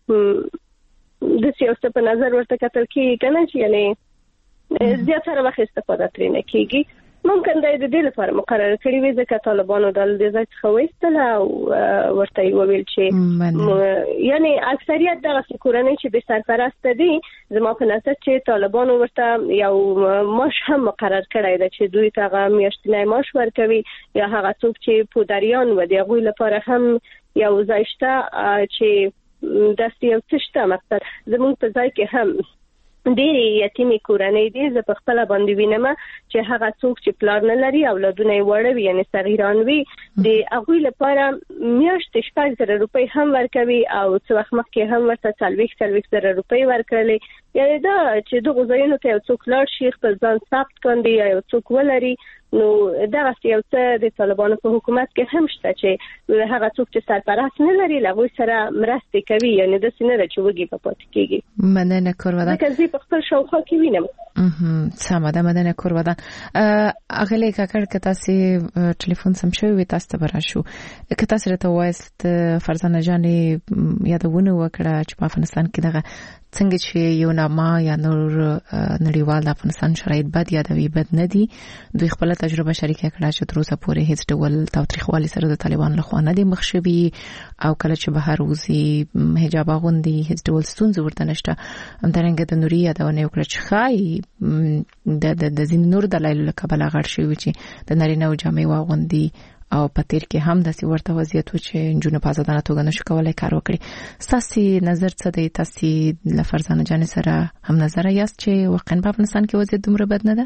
د سیاست په نظر ورته کتل کېږي کنه چې یعنی زیات سره وخت استفاده ترې نه کېږي. ممکن د دې لپاره مقرره کړی وي ځکه طالبانو د دې ځای څخه وایستل او ورته ویل چې یعنی اکثریت دغه کورنۍ چې به سرپرست دي زما په نظر چې طالبانو ورته یو معاش هم مقرر کړی دی چې دوی ته هغه میاشتنی معاش ورکوي یا هغه څوک چې پودریان و دي هغوی لپاره هم یو ځای شته چې داسې یو څه شته. مقصد زموږ په ځای کې هم ډېری یتیمې کورنۍ دي زه په خپل باندې وینم چې هغه څوک چې پلار نه لري اولادونه یې وړه وي یعنی صغیران وي د هغوی لپاره میاشت شپږ زره روپۍ هم ورکوي او څو وخت مخکې هم ورته څلوېښت څلوېښت زره روپۍ ورکړلې. یعنی دا چې دغه ځایونو ته یو څوک لاړ شي خپل ځان ثبت کړي یا یو څوک ولري نو دغه یو څه د طالبانو په حکومت کې هم شته چې هغه څوک چې سرپرست نه لري لغوی سره مرسته کوي یعنی د سینره چې وګي په پات کېږي. مننه کوردان کله په خپل شاوخوا کې وینم اها سمه ده. مننه کوردان اغلی کاکړ که تاسو ټلیفون سم شوی تاسو ته براشو که تاسو راته وایست فرزانه جانې یادونه وکړه چې په افغانستان کې دغه څنګه چې یو نامه یا نور نړیوال د افغانستان شرایط بد یادوي بد نه دي دوی خپل تجربه شریکه کړه چې تر اوسه پورې هیڅ ډول تاوتریخوالي سره د طالبان له خوا نه دي مخ شوي او کله چې بهر وځي حجاب اغوندي هیڅ ډول ستونزه ورته نشته. همدارنګه د نوري یادونه وکړه چې خای د د ځین نور دلایل له کبله غړ شوی چې د نارینه او جامې واغوندي او په تیر کې هم داسې ورته وضعیت و چې جنونه په آزادانه توګه نشو کولای کار وکړي. ستاسو نظر څه دی؟ تاسو له فرزانه جان سره هم نظر یاست چې واقعا په افغانستان کې وضعیت دومره بد نه ده؟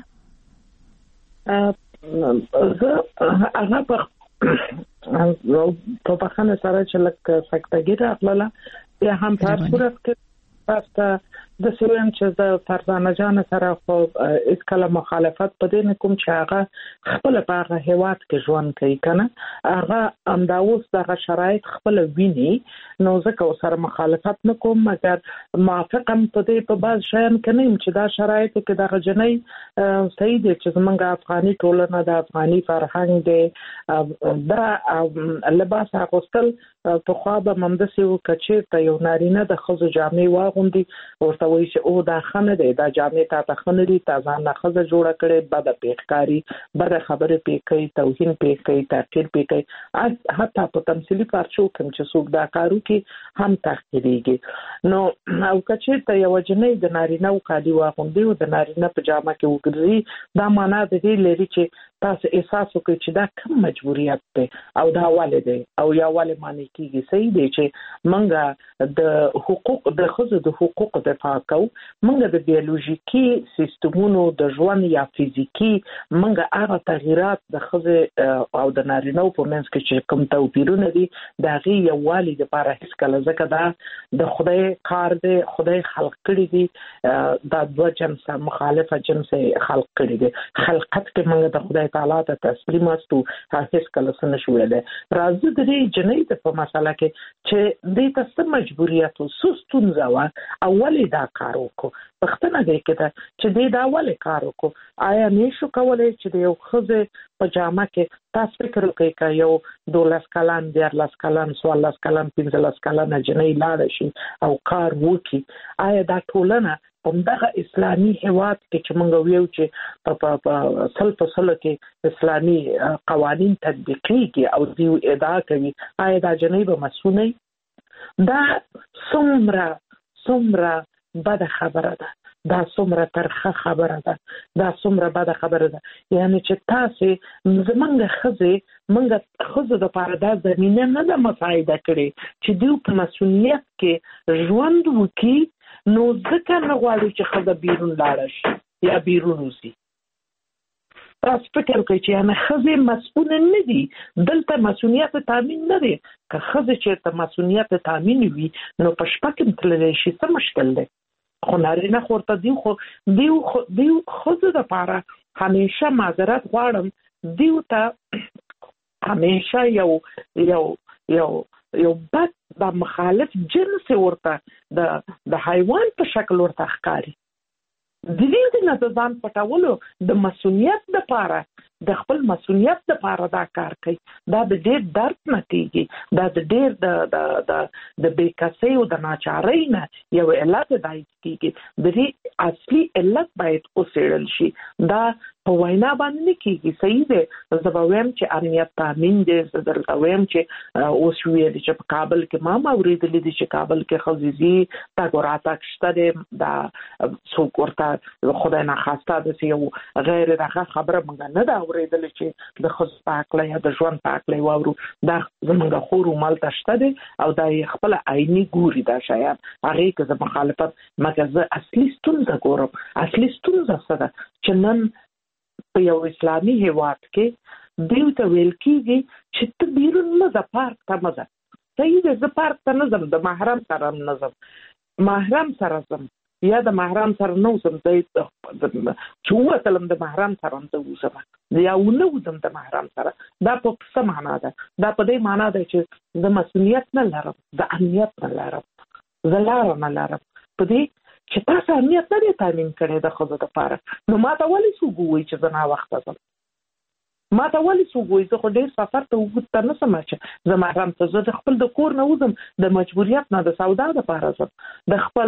زه هغه په په بخانه سره چې لکه سکتګی راغله یا هم په صورت کې پاسته د سویم چې د فرزانه جان سره خو اس کله مخالفت پدې نه کوم چې هغه خپل په هغه هیواد کې ژوند کوي کنه هغه امداوس دغه شرایط خپل ویني نو ځکه سره مخالفت نه کوم مګر موافقم پدې په باز شین کنه چې دا شرایط کې دغه جنۍ صحیح دي چې زمونږ افغاني ټولنه د افغاني فرهنګ دی دا لباس اغوستل په خوا به ممدسي وکړي ته یو نارینه د خزو جامې واغوندي ورته وایي چې او دا خنه دی دا جامې تا ته خنه دي تا ځان نه خزه جوړه کړي بد پیښکاری بد خبره پیکي توهین پیکي تحقیر پیکي حتی په تمثيلي پارچو کوم چې څوک دا کارو کې هم تحقیریږي نو او کچې ته یو جنې د نارینه او کالي واغوندي او د نارینه په جامه کې وګرځي دا معنا د دې لري چې تاسو احساس وکړئ چې دا کوم مجبوریت دی او دا والد دی او یا والد معنی کیږي صحیح دی چې منګه د حقوق د خزو د حقوق دفاع کوو منګه د بیولوژیکي سیستمونو د ژوند یا فزیکی منګه هغه تغیرات د خزو او د نارینه په منځ کې چې کوم توپیرونه دي دا غي یو والد لپاره هیڅ کله ځکه دا د خدای کار دی خدای خلق کړی دی دا د جنس مخالفه جنس خلق کړی دی خلقت کې منګه د خدای تعالی ته تسلیم استو هیڅ کله څه نشویل راځي د دې جنې په مسله کې چې د تاسو مجبوریت او سستون زوا اولی دا کار وکړو پښتنه دې کېده چې دې دا اولی کار وکړو آیا نشو کولای چې د یو خزه په جامه کې تاسو فکر وکړئ چې یو دولس کلن دیارلس کلن سوالس کلن پنځلس کلن جنې لاړ شي او کار وکړي آیا دا ټولنه همدغه اسلامي هیواد کې چې موږ ویو چې په سل په سل کې اسلامي قوانين تطبیق کیږي او دوی ادعا کوي آیا دا جنې به مسؤلې دا څومره څومره بد خبره ده دا څومره ترخه خبره ده دا څومره بد خبره ده یعنی چې تاسو زمونږ خزه منګه خزه د پاره د زمينه نه د مساعده کړي چې دوی په مسؤلیت کې ژوند وکړي نو ځکه نه غواړي چې خزه بیرون لاړ شي یا بیرون وځي تاسو فکر کوئ چې انا خزه مسؤل نه دي دلته مسؤلیت تامین نه دي که خزه چې ته مسؤلیت تامین وي نو په شپکم تللی شي څه مشکل دی خو نارینه خورته دیو خو دیو خو دیو خزه د پاره همیشه معذرت غواړم دیو ته همیشه یو یو یو یو بد د مخالف جنس ورته د د حیوان په شکل ورته ښکاري د دې نه د ځان پټولو د مسؤلیت لپاره د خپل مسؤلیت لپاره دا کار کوي دا د ډېر درد نه کیږي دا د ډېر د د د د بیکاسۍ او د ناچارۍ نه یو علت دی کیږي د دې اصلي علت باید اوسېړل شي دا په وینا باندې کیږي صحیح دی زه به وایم چې امنیت تامین دی زه درته وایم چې اوس ویل چې په کابل کې ما اورېدلې دي چې کابل کې خزيزي تا ګوراتا شته دی دا څوک ورته خدای نه خواسته د یو غیر دغه خبره مونږ نه دا اورېدلې چې د خز پاکله یا د ژوند پاکله وورو دا زمونږ خورو مالته شته دی او دا خپل عیني ګوري دا شاید هغه کې د مخالفت مګر زه اصلي ستونزه ګورم اصلي ستونزه څه ده چې نن په یو اسلامي هیواد کې دیو ته ویل کیږي چې ته بیرون مزه پارک ته مزه صحیح دی زه پارک ته نه ځم د محرم سره نه ځم محرم سره ځم یا د محرم سره نه وځم چې ووتلم د محرم سره نه وځم یا ونه وځم د محرم سره دا په څه معنا ده دا په دې معنا ده چې د مسؤلیت نه لرم د امنیت نه لرم زه لاره نه لرم په دې چې تاسو امنیت نه تامین کړی د خزو لپاره نو ما ته ولې سوګوي چې زه نه وخت ځم ما ته ولې سوګوي زه خو ډېر سفر ته وګت نه سم چې زه محرم ته زه د خپل د کور نه وځم د مجبوریت نه د سودا لپاره ځم د خپل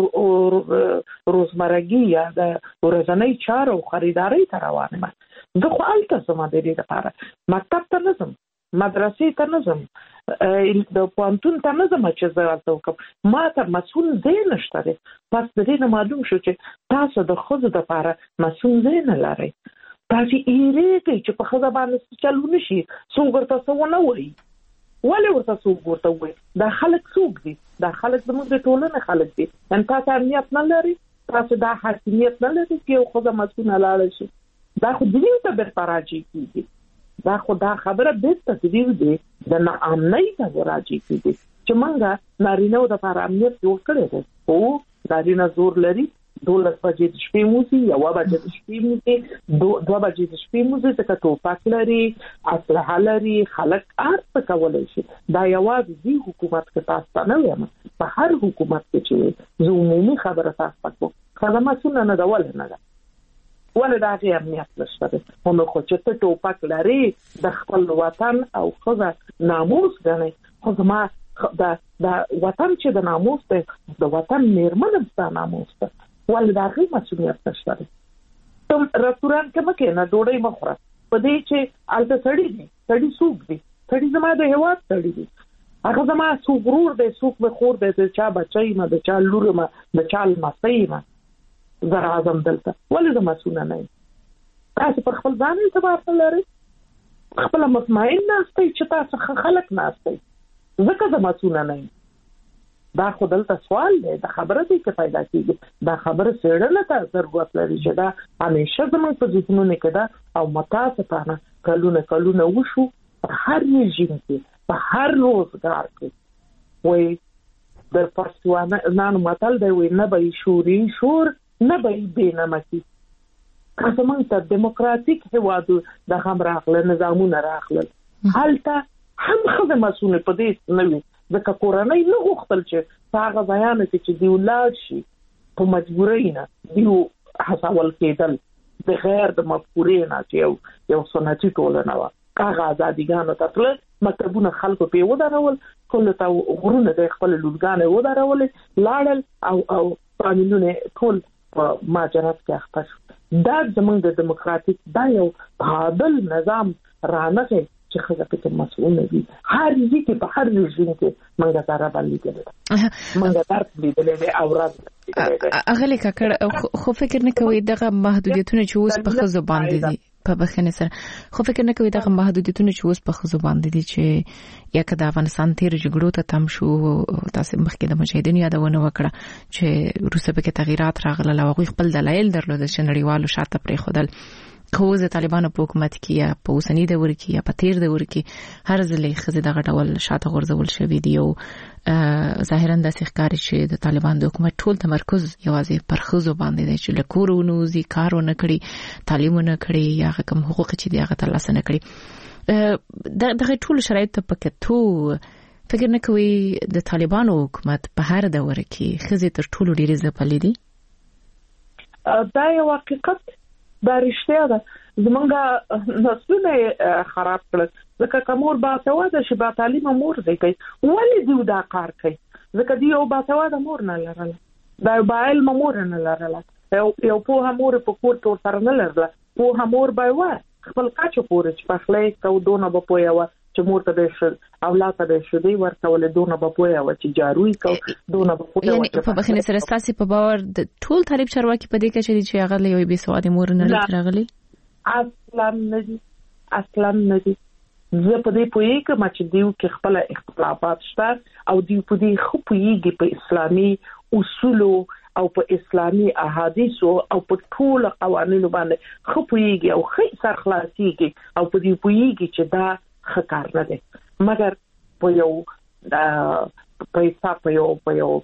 روزمرګي یا د ورځنۍ چارو خریداري ته روان یم زه خو الته زما د دې لپاره مکتب ته نه ځم مدرسې ته نه ځم د پوهنتون ته نه ځم چې زه هلته وکړم ما ته مسؤل ځای نشته دی پس د دې نه معلوم شو چې تاسو د ښځو دپاره مسؤل ځای نه لرئ تاسو ایریږئ چې په ښځه باندې چلو نه شي څوک ورته څه ونه وایي ولې ورته څوک ورته وایي دا خلک څوک دي دا خلک زموږ د ټولنې خلک دي یعنې تاسو امنیت نه لرئ تاسو دا حاکمیت نه لرئ چې یو ښځه مسؤله لاړه شي دا خو دیني ته بیرته راجع کېږي دا خو دا خبره بیرته تدریو دی د ناامنۍ ته راجع کېږي چې موږ نارینه‌و دپاره امنیت جوړ کړی دی خو نارینه زور لري دولس بجې د شپې موزي یو بجې د شپې موزي دوه بجې د شپې موزي ځکه ټوپک لري اسلحه لري خلک ارڅ کولای شي دا یوازې دی حکومت کې تاسو نه وایم په هر حکومت کې چې زه عمومي خبره تاسو پکو خدماتونه نه ډول نه ده ولې دا غي امنیت نشته نو خو چې ته ټوپک لري د خپل وطن او خزه ناموس غني خو ما دا دا وطن چې د ناموس ته د وطن میرمن د ناموس ته ولې دا غي مسؤلیت نشته ته رستورانت کې مکه نه ډوډۍ مخوره په دې چې الته سړی دي سړی سوق دي سړی زما د هوا سړی دي هغه زما سوق ورور دی سوق به خور دی د چا بچی ما د چا لور ما د چا ماسي ما زر اعظم دلته ولې د مسؤل نه تاسو پر خپل ځان اعتبار لرئ خپل مطمئن ناستئ چې تاسو خلک ناستئ ځکه د مسؤل نه دا خو دلته سوال دی د خبره دی کې پیدا کیږي دا خبره سړنه ته ضرورت لري چې دا همیشه زموږ په ذهنونو کې دا او متاسفانه کلونه کلونه وشو په هر رژیم کې په هر روزګار کې وای د پښتون نن متل دی وای نه به شوري شور نه به بینمتي که موږ ته دیموکراتیک هوادو د هم راغله نظامونه راغله حالته هم خدای مسؤل په دې نه وي ځکه کورنۍ نه غوښتل چې هغه ځایان چې دی ولاد شي په مجبورۍ نه دیو حسول کېدل د غیر د مفکورې نه چې یو یو سنتي ټولنه وه هغه ازادیګانو ته تلل مکتبونه خلکو پې ودرول کله ته غرونه د خپل لورګانې ودرولې لاړل او او قانونونه ټول په ماجرات کې اخته شو دا زموږ د دیموکراتیک دا یو عادل نظام رانغی چې خزه په مسؤل وي هر ځکه په هر رژیم کې منګه سره باندې کېږي منګه تر دې له اورات اغلی کاکړ خو فکر نه کوي دغه محدودیتونه چې اوس په خزه باندې دي په بخنه سره خو فکر نه کوي دغه محدودیتونه چې اوس په خزه باندې دي چې یک د افغانستان تیر جګړو ته تم شو تاسو مخکې د مجاهدینو یادونه وکړه چې روسه به تغیرات راغله او خپل دلایل درلود چې نړیوالو شاته پرې خودل خو د طالبانو په حکومت کې یا په اوسنی دور کې یا په تیر دور کې هر ځلې خزه دغه ډول شاته غورځول شوی دی او ظاهرا د ښکاری چې د طالبان د حکومت ټول تمرکز یوازې پر خزو باندې دی چې لکورونو زی کارونه کړی تعلیمونه کړی یا کوم حقوق چې دی هغه ترلاسه نه کړی دغه ټول شرایط ته پکې فکر نه کوي د طالبانو حکومت په هر دور کې خزه تر ټولو ډیره ځپلې دي دا یو حقیقت دا رښتیا ده زمونږه نسلونه خراب کړل ځکه کومور باسواده شي با تعلیم مور دی کوي ولې دی دا کار کوي ځکه دی یو باسواده مور نه لرله دا با علم مور نه لرله یو یو په مور په کور کې سره نه لرله په مور به و خپل کاچو پورې چې په خلای کو دونه به پوي و چې مور ته د اولاد ته د شودي ورکول دونه به پوي و چې جاروي کو دونه به پوي یعنی په بخنه سره ستاسو په باور د ټول طالب چارواکي په دې کې چې هغه یو بي سواد مور نه لرغلي اصلا نه اصلا نه زه په دې پوي کې چې دیو کې خپل اختلافات شته او دیو په دې خو پويږي په اسلامي اصول او په اسلامي احادیث او په ټول قوانینو باندې خو پويږي او خې سر خلاصيږي او په دې پويږي چې دا خکار نه دي مګر په یو په حساب په یو په یو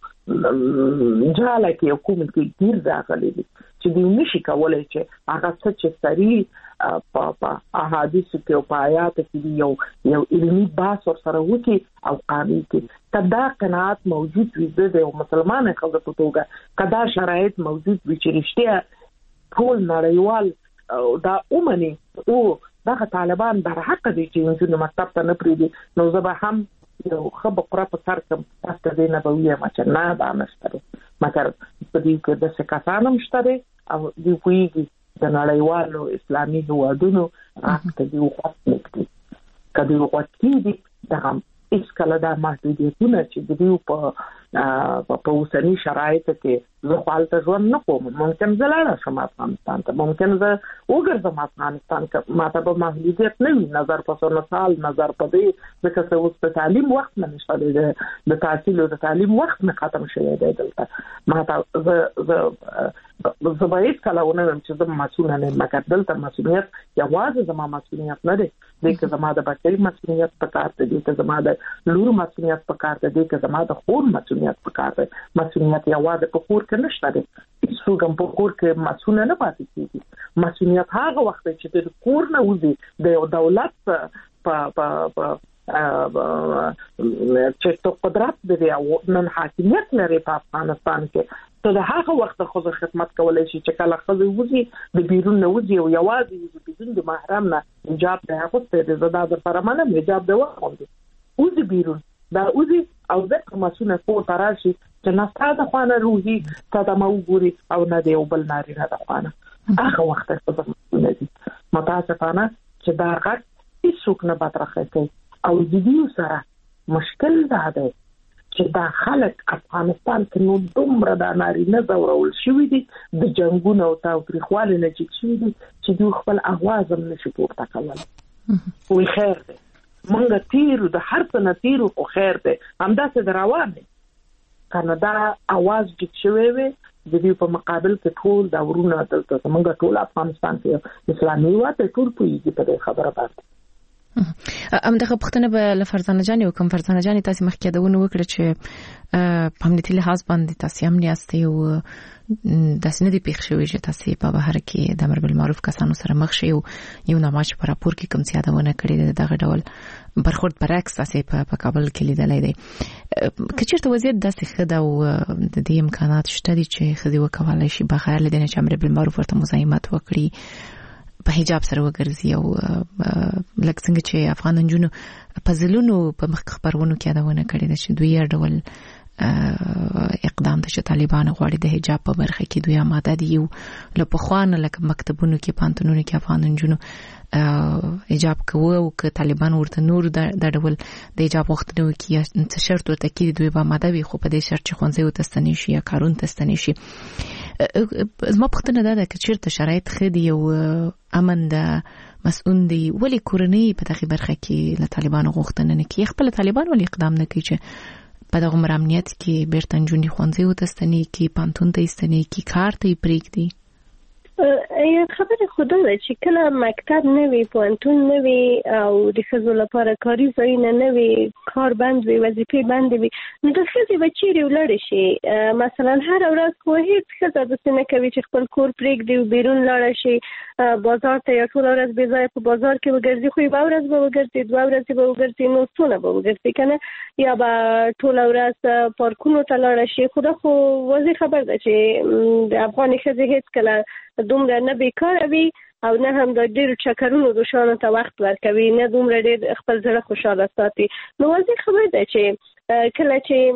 جاله کې حکومت کې گیر راغلي چې دوی نشي کولای چې هغه څه چې سړي په په احادیث کې او په آیات کې یو یو علمي بحث سره وکي او قانون کې کدا قناعت موجود وي د مسلمان خلکو په توګه کدا شرایط موجود وي چې رښتیا ټول نړیوال دا اومني او دا طالبان در حق دي چې موږ مکتب ته نه پریږدي نو زه به هم یو خبر قرا په سر کوم تاسو دې نه به ویه ما چې نه دا نشته مګر په دې کې د څه کسانم شته او دی ویږي د نړیوالو اسلامي هوادونو راځي دی وخت نکدي کدی وخت کې دي دا هیڅ کله دا محدودیتونه چې دوی په په اوسنی شرایطو کې زه خپلته ژوند نه کوم ممکن زلاړه شم افغانستان ته ممکن زه وګرځم افغانستان ته ماته به محدودیت نه وي نظر په څو سال نظر په دې ځکه چې اوس په تعلیم وخت نه نشته د تحصیل او د تعلیم وخت نه ختم شوی دی دلته ماته زه زه زه به هیڅ کله ونه ویم چې زه مسؤل نه یم مګر دلته مسؤلیت یوازې زما مسؤلیت نه دی دغه زما د بچی مسؤلیت پکار دی دغه زما د لور مسؤلیت پکار دی دغه زما د خور مسؤلیت پکار دی مسؤلیت یوازې په خور کې نشته دی څوک په کور کې مسؤل نه پاتې کیږي مسؤلیت هغه وخت چې د کور نه وځي د دولت په په چې تو قدرت دی او نن حاکمیت لري په افغانستان کې ته د هغه وخت خو خدمت کولای شي چې کله خو وځي د بیرون نه وځي او یوازې د بدون د محرم نه حجاب د هغه ته د زړه د پرمانه حجاب دی وخت وځي بیرون دا وځي او د مسؤل په تراشي چې نه ستاسو خوانه روحي ستاسو موګوري او نه دی او بل ناري نه د خوانه هغه وخت څه مسؤل دي متاسفانه چې دا غټ هیڅوک نه باترخه کوي او د دې سره مشکل دا دی چې دا خلک افغانستان کې نو دومره د ناري نه زورول شوی دي د جنگونو او تاریخوالي نه چې دي چې دوی خپل اواز هم نشي پورته کولای وي خیر دی مونږ تیرو د هر څه نه تیرو خو خیر دی همداسې روان دي کنه دا اواز ټیک شوی وي د دې په مقابل کې ټول دا ورونه دلته څنګه ټول افغانستان کې اسلامي واته ټول کوي په دې خبره باندې ام دغه پښتنه به لفرزانه جان او کوم فرزانه جان تاسو مخکې دونه وکړه چې په امنیتي لحاظ باندې تاسو هم نیاستئ او د سندې پیښ شوی چې تاسو په بهر کې د امر بالمعروف کسانو سره مخ شئ او یو نماز پر راپور کې کوم سیادونه کړی دغه ډول برخورد برعکس تاسو په کابل کې لیدلای دی کچېرته وضعیت داسې خده او د دې امکانات شته چې خدي وکولای شي بغیر لدې چې امر بالمعروف ورته مزاحمت وکړي په حجاب سره وګرځي او لکه څنګه چې افغان نجونو په ځلونو په مخ خبرونو کې یادونه کړې ده چې دوی ډول اقدام د چې طالبان غواړي د حجاب په برخه کې دوی آماده دي او له پخوانه لکه مکتبونو کې پانتونونو کې افغان نجونو حجاب کوي او که طالبان ورته نور د ډول د حجاب وختونو کې څه شرط ورته کې دوی به آماده وي خو په دې شرط چې خونځي او تستنی شي یا کارون تستنی شي زما پښتنه دا ده چې چیرته شرایط خدي او امن د مسؤل دی ولی کورنۍ په دغه برخه کې له طالبانو غوښتنه نه کوي خپل طالبان ولی اقدام نه کوي چې په دغه امنیت کې بیرته جونې خوندې او تستنی کې پانتون ته استنی کې کار ته پریږدي یا خبره خدا ده چې کله مکتب نه وي پانتون نه وي او د ښځو لپاره کاري ځایونه نه وي کار بند وي وظیفې بند وي نو د ښځې به چیرې ولاړې شي مثلا هر ورځ خو هیڅ ښځه داسې نه کوي چې خپل کور پرېږدي او بیرون لاړه شي بازار ته یا ټوله ورځ بې ځایه په بازار کې وګرځي خو یوه ورځ به وګرځي دوه ورځې به وګرځي نو څونه به وګرځي که نه یا به ټوله ورځ پارکونو ته لاړه شي خو دا خو واضح خبر ده چې د افغاني ښځې هیڅ کله دومره نه بیکاره وي او نه هم د ډېرو چکرونو دوشانو ته وخت ورکوي نه دومره ډېر خپل زړه خوشحاله ساتي نو واضح خبر ده چې کله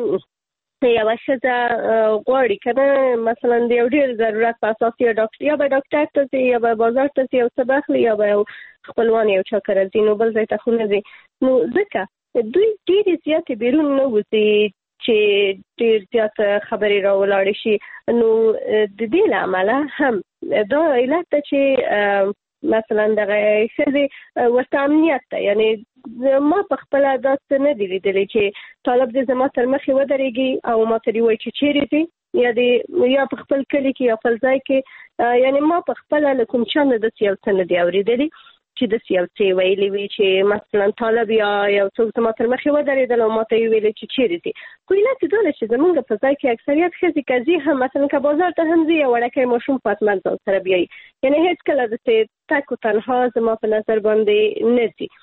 چې یوه ښځه غواړي که نه مثلا د یو ډېر ضرورت په اساس یا ډاکټر یا به ډاکټر ته ځي یا به بازار ته ځي یو څه به اخلي یا به یو خپلوان یو چا کره ځي نو بل ځای ته خو نه ځي نو ځکه دوی ډېرې زیاتې بیرون نه وځي چې ډېر زیات خبرې راولاړې شي نو د دې له امله هم دا علت ده چې مثلا دغه ښځې ورته امنیت ده یعنې ما په خپله داسې نه دي لیدلې چې طالب دې زما تر مخې ودرېږي او ما ته دې وایي چې چیرې ځي یا دې یا په خپل کلي کې یا خپل ځای کې یعنې ما په خپله له کوم چا نه داسې یو څه نه دي اورېدلي چې داسې یو څه ویلي وي چې مثلا طالب یا یو څوک زما تر مخې ودرېدل او ما ته یې ویلې چې چیرې ځي خو علت یې دا ده چې زمونږ په ځای کې اکثریت ښځې که ځي هم مثلا که بازار ته هم ځي یو وړکی ماشوم په حتما ځان سره بیایي یعنې هېڅ کله داسې تک و تنها زما په نظر باندې نه ځي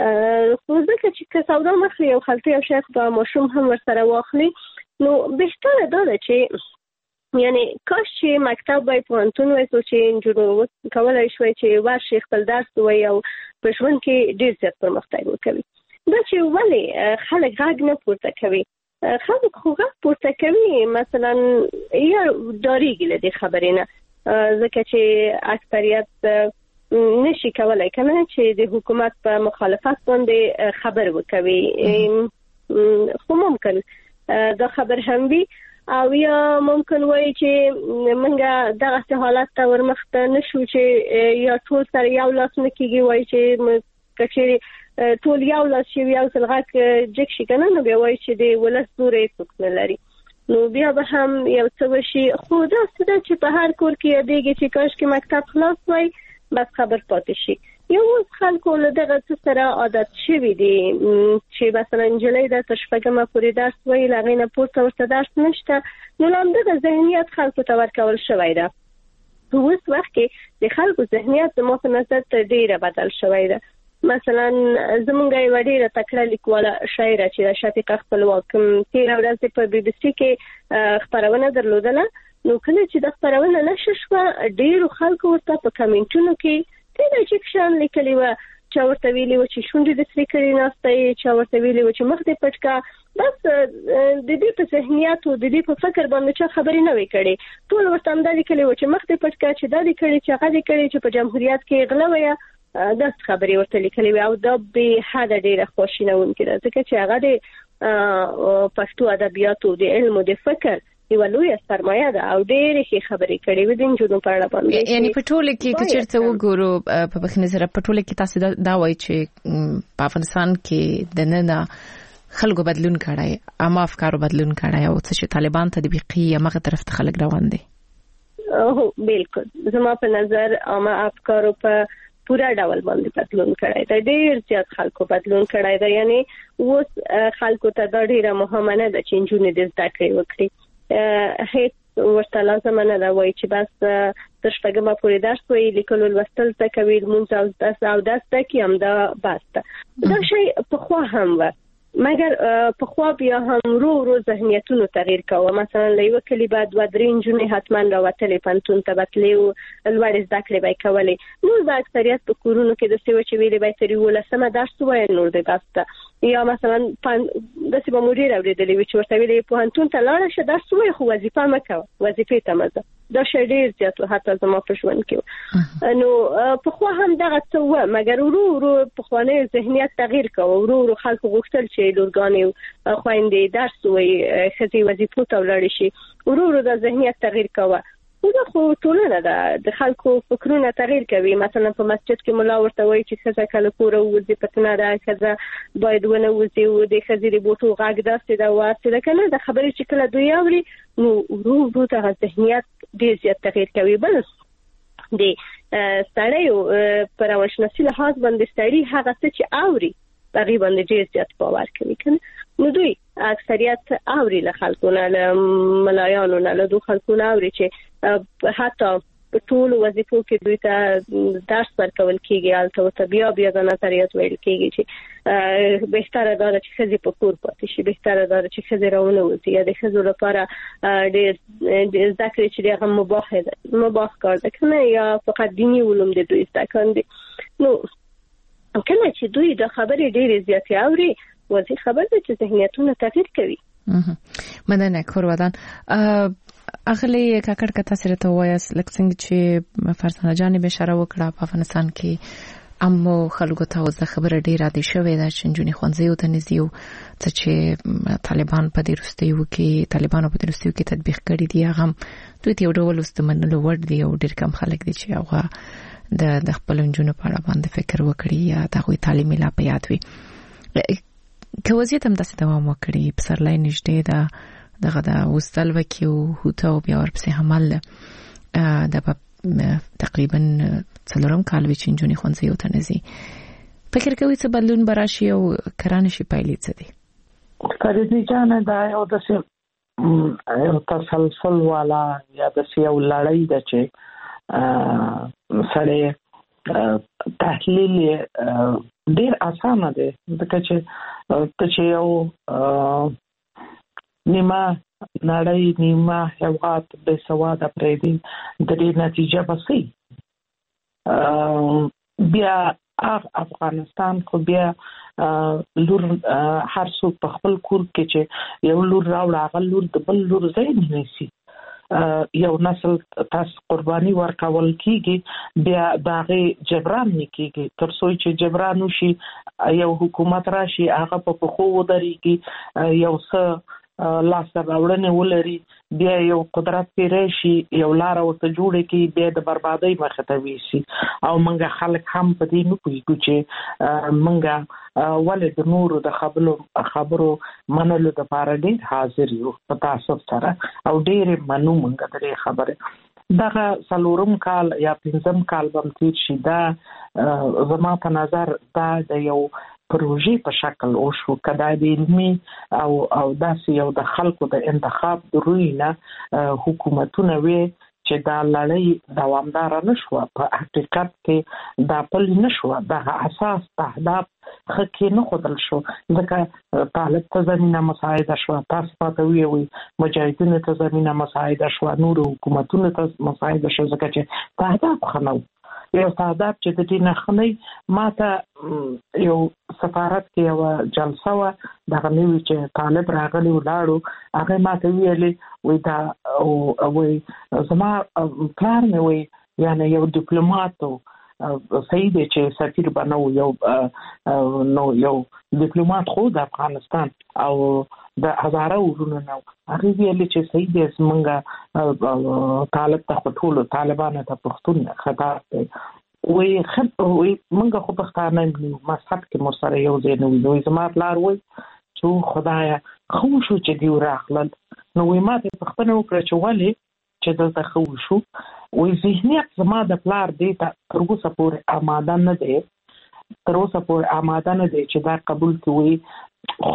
خو ځکه چې که سودا مخلي یو خلطه یو شی خو ماشوم هم ورسره واخلي نو بهتره دا ده چې یعنی کاش چې مکتب وای پوهنتون وای څو چې نجونو کولای شوی چې ورشي خپل درس ووایي او په ژوند کې ډېر زیات پرمختګ وکوي دا چې ولې خلک غږ نه پورته کوي خلک خو غږ پورته کوي مثلا یا ډارېږي له دې خبرې نه ځکه چې اکثریت نشي کولای که نه چې د حکومت په مخالفت باندې خبر وکوي خو ممکن دا خبر هم وي او یا ممکن وای چې منګه دغه حالت ته ورمخته نشو چې یا ټول سره یو لاس نکېږي وای چې کچې ټول یو لاس شي یو سلغت جک شي کنه نو بیا وای چې دی ولس دورې څوک نه لري نو بیا به هم یو څه وشي خو دا څه ده چې په هر کور کې یادېږي چې کاش کې مکتب خلاص وای بس خبر پاتې شي یو خلکو له دغه څه سره عادت شوي دي چې مثلا نجلۍ د شپږمه پورې درس وایي، له هغې نه پورته ورته درس نشته، نو له همدغه ذهنیت خلکو ته ورکول شوی ده. اوس وخت کې د خلکو ذهنیت زما په نظر ته ډېره بدل شوی ده. مثلا زمونږ یوه ډېره تکړه لیکواله شاعره چې د شفیقه خپلواک تېره ورځ په بي بي سي کې خپرونه درلودله، نو کله چې د خپرونه نشر شوه ډېرو خلکو ورته په کمنټونو کې ډېر عجیب شیان لیکلي وه. چا ورته ویلي وه چې شونډې دې سرې کړې ناسته یې، چا ورته ویلي وه چې مخ دې پټ کړه. بس د دې په ذهنیت او د دې په فکر باندې چا خبرې نه وي کړې، ټول ورته همدا لیکلي وه چې مخ دې پټ کړه، چې دا دې کړې، چې هغه دې کړې، چې په جمهوریت کې غله ویه، داسې خبرې ورته لیکلي وي. او دا بې حده ډېره خواشینونکې ده، ځکه چې هغه د پښتو ادبیاتو د علم او د فکر یوه لویه سرمایه ده او ډېرې ښې خبرې کړې وې د نجونو په اړه باندې. یعنې په ټوله کې که چېرته وګورو په بخښنې سره په ټوله کې تاسو دا وایي چې په افغانستان کې دننه خلکو بدلون کړی، عامه افکارو بدلون کړی، او څه چې طالبان تطبیقي همغه طرف ته خلک روان دي. هو بالکل، زما په نظر عامه افکارو په پورا ډول باندې بدلون کړی دی، ډېر زیات خلکو بدلون کړی دی. یعنې اوس خلکو ته دا ډېره مهمه نه ده چې نجونې د زده کړې وکړي، هیڅ ورته لازمه نه ده وایي چې بس تر شپږمه پورې درس وایي، لیکلو لوستل زده کوي، لمونځ او اودس زده کړي، همدا بس ده. دا شی پخوا هم وه، مګر پخوا بیا هم ورو ورو ذهنیتونو تغییر کوه. مثلا له یوه کلي به دوه درې نجونې حتما راوتلې پوهنتون ته به تلې او لوړې زده کړې به یې کولې. نور به اکثریت په کورونو کې داسې وه چې ویلې به یې تر یولسمه درس ووایه، نور دی بس ده. یا مثلا داسې به مو ډېر اورېدلې وي چې ورته ویلې پوهنتون ته لاړه شه درس ووایه، خو وظیفه مه کوه، وظیفې ته مه ځه. دا شی ډېر زیات و، حتی زما په ژوند کې و. نو پخوا هم دغه څه وه، مګر ورو ورو پخوانی ذهنیت تغییر کوه. ورو ورو خلکو غوښتل چې لورګانې خویندې درس ووایي، ښځې وظیفو ته ولاړې شي. ورو ورو دا ذهنیت تغییر کوه. دا خو ټولنه ده، د خلکو فکرونه تغییر کوي. مثلا په مسجد کې ملا ورته وایي چې ښځه کله کوره ووځي فتنه ده، ښځه باید ونه وځي، او د ښځې د بوټو غږ داسې ده واسې ده، که نه د خبرې چې کله دوی اوري نو ورو ورو دغه ذهنیت ډېر زیات تغییر کوي. بل د سړیو په روانشناسي لحاظ باندې سړي هغه څه چې اوري په هغې باندې ډېر زیات باور کوي، که نه؟ نو دوی اکثریت اوري له خلکو نه، له ملایانو نه، له دو خلکو نه اوري چې حتی په ټولو وظیفو کې دوی ته درس ورکول کېږي، هلته ورته بیا بیا د نظریات ویل کېږي چې بهتره دا ده چې ښځې په کور پاتې شي، بهتره دا ده چې ښځې راونه وځي، یا د ښځو لپاره ډېر زده کړې چې هغه مباح ده، مباح کار ده، که نه؟ یا فقط دیني علوم د دوی زده کاندي. نو کله چې دوی د خبرې ډېرې زیاتې اوري، واضح خبر ده چې ذهنیتونه تغییر کوي. مننه کورودان. اغلی کاکړ کته سره ته وایس لکه څنګه چې فرزانه جان به اشاره وکړه په افغانستان کې امو خلکو ته اوس خبره ډیره دي شوې ده چې جنونی خوانځي ته نزيو چې طالبان په دې رستیو کې طالبانو په دې رستیو کې تطبیق کړی دی. هغه دوی ته یو ډول واستمنلو ور دي او ډیر کم خلک دي چې هغه د د خپل جنونو په اړه باندې فکر وکړي یا د غوي تعلیمي لا پیات وي. که وضعیت هم داسې دوام وکړي په سرلای نږدې ده دغه د وستل وکیو هوته او بیا ورپسې حمل د تقریبا څلورم کال وی چې جنونی خوانځي ته نزي، فکر کوي چې بدلون براشي او کرانه شي پایلې څه دي؟ فرضي جان دا یو د یو تسلسل والا یا د یو لړۍ ده چې سره تحلیل ډیر اسانه دی، ځکه چې ته چې یو نیمه نړۍ نیمه هیواد بې سواده پرېږدي د دې نتیجه به څه بیا افغانستان خو بیا لور هر څوک په خپل کور کې چې یو لور راوړه هغه لور د بل لور ځای نه نیسي، یو نسل تاسو قرباني ورکول کیږي بیا داغه جبران نه کیږي، تر څو چې جبران وشي یو حکومت راشي هغه په پخو ودرېږي، یو څه لاس راوړنه ولري، بیا یو قدرت پیری شي، یو لار ورته جوړه کی، بیا د بربادۍ مخه ته ویسي. او منګه خلک هم په دې نه پوهیږي چې منګه ولې د نورو د خبرو خبرو منلو د لپاره ډېر حاضر یو په تاسو سره او ډېر منو منګه درې خبره. دغه څلورم کال یا پنځم کال بم تیر شي دا زما په نظر دا د یو پروژې په شکل او شو کدا د علمي او او داسې یو د خلکو د انتخاب دروي نه حکومتونه وي چې دا لړۍ دوامدار نشو په حقیقت کې دا پل نشو د اساس اهداف خکې نه خدل شو ځکه طالب ته زمينه مساعده شو تاسو پاتې وی وي مجاهدینو ته زمينه مساعده شو نور حکومتونو ته مساعده شو ځکه چې دا اهداف خنو یو سادات چې د دې نخنې ماته یو سفارت کې یو جلسه و دغه نوی چې طالب راغلی ولاړو هغه ماته ویلې وای دا او وای زما پلان مې وای یعنی یو ډیپلوماټ صحیح دی چې سفیر بنو یو نو یو ډیپلوماټ خو د افغانستان او د هزاره ورونو نو هغه ویلې چې صحیح دی څنګه طالب ته ټول طالبانو ته پښتون خطر دی وي خط وي موږ خو پښتانه یو مذهب کې مر سره یو ځای نو وي زما پلار وي چې خدایا خو شو چې دی راغلل نو وي ماته پښتنه وکړه چې ولې چې دلته خو شو وي ذهنیت زما د پلار دی ته تر اوسه پورې آماده نه دی تر اوسه پورې آماده نه دی چې دا قبول کوي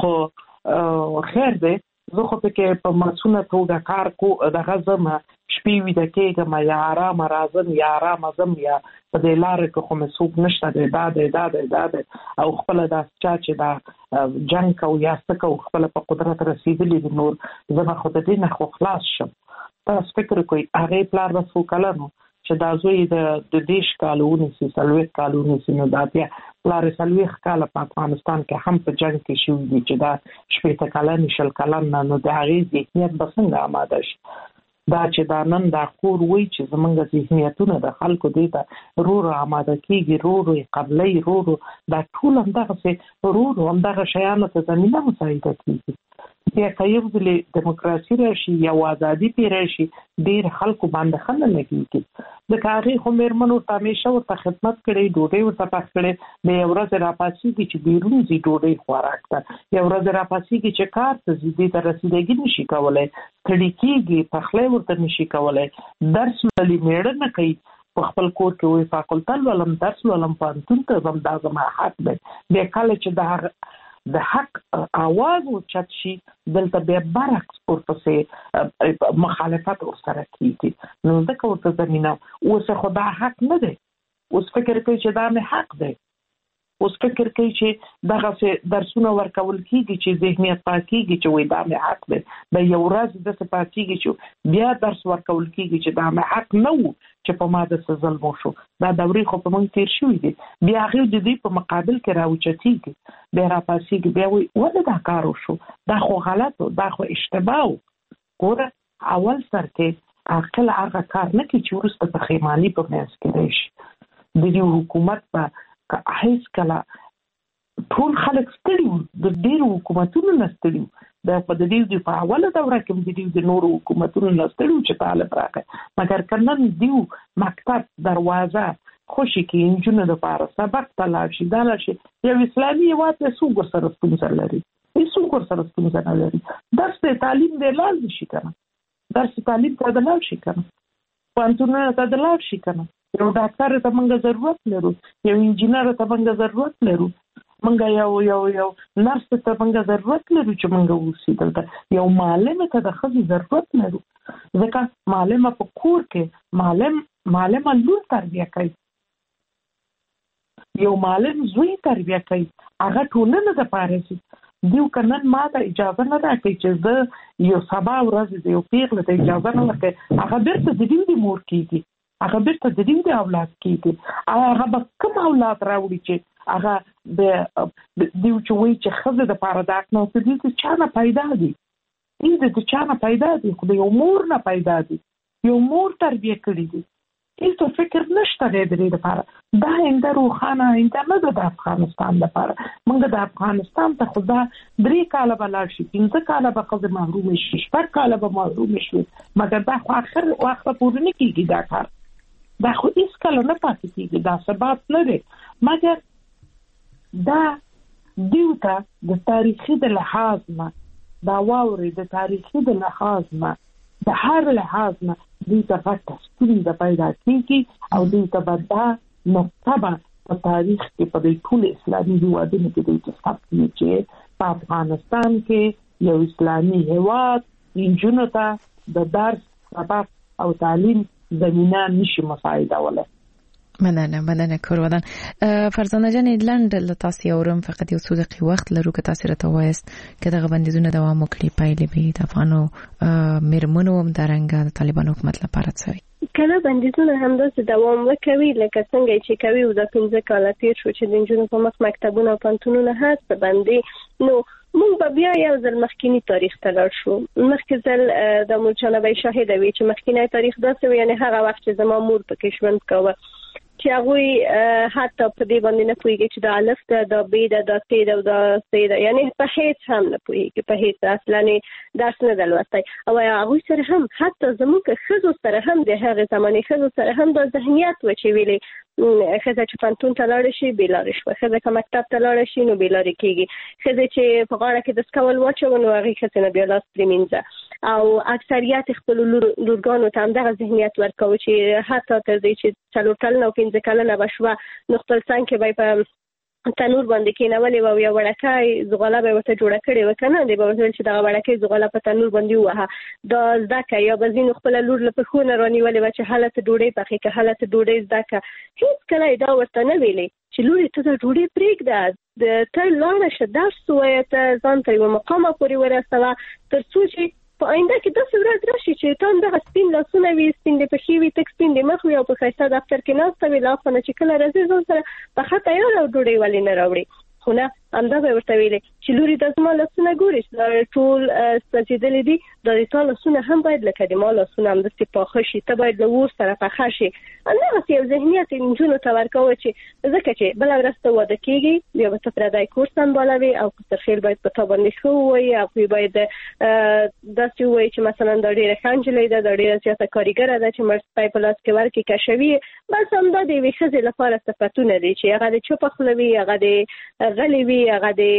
خو خیر دی زه خو پکې په مسونه توګه کار کو دغه زما شپې وي د کېګه ما یا آرام راځم یا آرام زم یا په دې لارې کې خو مې څوک نشته دی دا دی دا دی دا دی او خپل دا چا چې دا جنگ کو یا څه کو خپل په قدرت رسیدلی دی نور زما خو د دې نه خو خلاص شم تاسو فکر کوئ هغه پلار رسو کلمو چې دا زوی د دیش کالونی سي سلوي کالونی سي نو دا بیا پلار سلوي کال په افغانستان کې هم په جنگ کې شو دي چې دا شپږ کلن شل کلن نه نو دا غي ذهنیت بسنګ آماده شي دا چې دا نن دا کور وای چې زمونږ ذهنیتونه د خلکو دی ته رو رو آماده کیږي رو رو قبلې رو رو دا ټول هم دغه سي رو رو هم دغه شیانو ته زمينه مساعده کیږي یا کایو د دیموکراسي راشي یا ازادي پیرشي ډیر خلکو باندې خنه لګیږي د کاري خو مرمنو تامیشه ورته خدمت کړي ډوډۍ ورته پخ کړي د یو ورځ راپاسيږي چې بیرون زی ډوډۍ خوراک ته یو ورځ راپاسيږي چې کار ته زیدي تر رسیدګي نشي کولای کړي کېږي پخله ورته نشي کولای درس ملي میړه نه کوي په خپل کور کې وي فاکولټل ولم درس ولم پانتون ته زم دا زما حق دی د کله چې دا د حق आवाज او چت شي دلته به برعکس ورپسې مخالفت ورسره کیږي نو ځکه ورته زمينه اوس خدا حق نه دی اوس فکر کوي چې دا مې حق دی اوس فکر کوي چې دغه څه درسونه ورکول کیږي چې ذهنیت پاکيږي چې وای دا مې حق دی د یو ورځ د څه پاکيږي چې بیا درس ورکول کیږي چې دا مې حق نه وو چې په ما د ظلم وشو دا دوري خو په مونږ تیر شوې دي بیا هغه د دې په مقابل کې راوچتيږي بیا را پاسيږي بیا وای ولې دا کار وشو دا خو غلط دا خو اشتباه ګوره اول سر کې عقل هغه کار نه کوي چې ورسته په خیماني په مېس کې راشي د دې حکومت په که هیڅ کله ټول خلک ستړي د ډېر حکومتونو نه ستړي د په دې په اوله دوره کې د دې د نورو حکومتونو نه ستړي چې طالب راغی مګر کنن دیو مکتب دروازه خوشي کې انجونو د پاره سبق تلاش شي دا شي یو اسلامي واته سوګ سره ستونزه لري هیڅ سره ستونزه نه لري درس تعلیم دی لال شي کنه درس تعلیم ته د لال شي کنه پانتونه ته د لال شي کنه یو ډاکټر ته موږ ضرورت لرو یو انجینر ته موږ ضرورت لرو موږ یو یو یو نرس ته موږ ضرورت لرو چې موږ وسی دلته یو معلم ته د خځې ضرورت لرو ځکه معلم په کور کې معلم معلم لور تربیه کوي یو معلم زوی تربیه کوي هغه ټولنه د پاره دیو کنن ما ته اجازه نه راکړي چې زه یو سبا ورځ د یو پیغله ته اجازه نه ورکړي هغه بیرته د دې د مور کېږي هغه بیرته د دې د اولاد کېږي هغه به کوم اولاد راوړي چې هغه د دیو چې وایي چې ښځه د پاره داک نه د دې چا نه پیدا دي دې د چا نه پیدا دي خو د یو مور نه پیدا دي یو مور تربیه کړي دي هیڅ فکر نشته د دې لپاره دا انده روخانه انده نه د افغانستان لپاره موږ د افغانستان ته خدا درې کاله بلل شي پنځه کاله به خزه محروم شي شپږ کاله به محروم شي مګر دا خو اخر وخت پورې نه کیږي دا کار دا خو هیڅ کله نه پاتې کیږي دا سبب نه دی مګر دا دیوته د تاریخي د لحاظ نه دا واوري د تاریخي د لحاظ نه د هر لحاظ نه دوی ته غټه ستونزه پیدا کیږي او دوی ته بعدا نقطه په تاریخ کې په ټول اسلامي هیوادونو کې دوی ته ثبت چې په افغانستان کې یو اسلامي هیواد انجونو ته د درس سبق او تعلیم زمینه نشي مساعدوله. مننه مننه کورودان. فرزانه جان لند لتاسو اورم فقط یو څو دقیقې وخت لرو که تاسو راته وایست که دغه بندیزونه دوام وکړي پایلې به د افغانو میرمنو هم درنګ د طالبان حکومت لپاره څه وي؟ کله بندیزونه همداسې دوام وکوي لکه څنګه چې کوي او د پنځه کاله تیر شو چې د نجونو په مخ مکتبونه او پوهنتونونه هست باندې نو موږ به بیا یو ځل مخکینی تاریخ ته لاړ شو. مخکې ځل د مورچانه به شاهد وي چې مخکینی تاریخ داسې وي یعنی هغه وخت چې زما مور پکې ژوند کاوه چې هغه حتی په دې باندې نه پوهیږي چې د الف ده د ب ده د ت ده او د س ده یعنی په هیڅ هم نه پوهیږي په هیڅ اصلا نه درس نه دلوستای او هغه سره هم حتی زموږ خزو سره هم د هغه زمانه خزو سره هم د ذهنیت و چې ویلي خزه چې پانتون ته لاړ شي بیلار شي خزه که مکتب ته لاړ شي نو بیلار کیږي خزه چې په غاړه کې د سکول واچو نو هغه خزه نه بیا لاس پریمینځه او اکثریت خپل لورګانو ته هم دغه ذهنیت ورکوي چې حتی تر دې چې څلور کلنه او پنځه کلنه بشوه نو خپل څنګه کې به په تنور باندې کېنولې و یا وړکای زغاله به وته جوړه کړې وکنه دی به ورته چې دغه وړکای زغاله په تنور باندې وه دا ځکه یا بزین خپل لور له پخونه رانیولې و چې حالت ډوډۍ پخې که حالت ډوډۍ ځکه هیڅ کله دا ورته نه ویلې چې لوري ته ډوډۍ پرېږده د تر لاړه شه درس وایه ته ځان ته یو مقامه پورې ورسوه تر څو چې په آینده کې داسې ورځ راشي چې تام دغه سپین لاسونه وي سپین د پښې وي تک سپین د مخ وي او په ښایسته دفتر کې ناسته وي لا خو نه چې کله راځي ځان سره پخه تیاره او ډوډۍ ولې نه راوړي خو نه همدا به ورته ویلې چې لوري د زما لاسونه ګوري چې دا ټول سوځېدلي دي دا د تا لاسونه هم باید لکه د ما لاسونه همداسې پاخه شي ته باید له اور سره پخه شي همدغسې یو ذهنیت نجونو ته ورکوه چې ځکه چې بله ورځ ته واده کېږي بیا به ته پردی کور سنبالوې او کثرخیل باید په تا باندې ښه ووایي هغوی باید داسې ووایي چې مثلا دا ډېره ښه نجلۍ ده دا ډېره زیاته کارګره ده چې مړ سپی په لاس کې ورکړي کشوي بس همدا د یوې ښځې لپاره صفتونه دي چې هغه د چوپه خوله وي هغه د غلې وي هغه د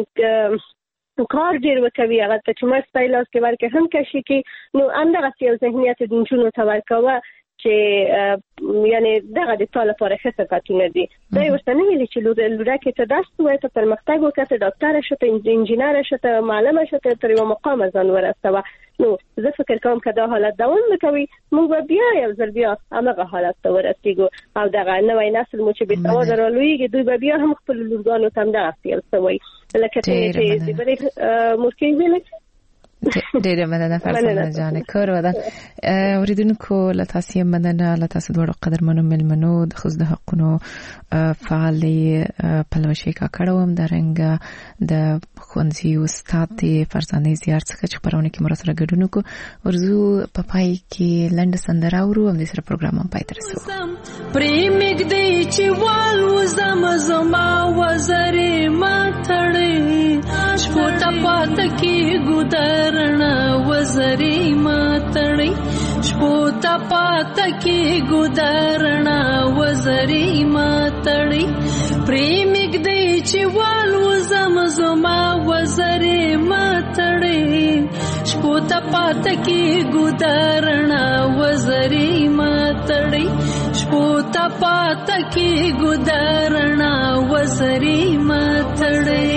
کار ډیر وکوي هغه ته چې مړ سپی لاس کې ورکړي هم کشي کې نو همدغسې یو ذهنیت د نجونو ته ورکوه چې یعنی دغه د تا لپاره ښه صفتونه دي دا یې ورته نه ویلي چې لورکې ته درس ووایه ته پرمختګ وکړه ته ډاکټره شه ته انجینره شه ته معلمه شه ته تر یوه مقامه ځان ورسوه نو زه فکر کوم که دا حالت دوام وکوي موږ به بیا یو ځل بیا همغه حالت ته ورسېږو او دغه نوی نسل مو چې بېسواده رالویږي دوی به بیا هم خپلو لورګانو ته همدغسې یو څه وایي لکه څنګه چې د بلې مورکۍ ویلې ډېره مننه فرزانه جان کورودان اوریدونکو له تاسو مننه له تاسو دواړو قدرمنو ملمنو د ښځو د حقونو فعالې پلوشې کاکړه وم د رنګ د ښوونځي استاد فرزانه زیار څخه چې خپرونه کې مرسته ګډون وکړو ورزو په پای کې لنډ سندره اورو هم د سره پروګرام هم پای ته رسو پریمګ دی چې والو زم زما وزرې ما تړې شپو ته پات کې ګودرنا وزرې ما تړې شپو ته پات کې ګودرنا وزرې ما تړې پریمګ دی چې والو زم زما وزرې ما تړې شپو ته پات کې ګودرنا وزرې ما تړې شپو ته پات کې ګودرنا وزرې ما تړې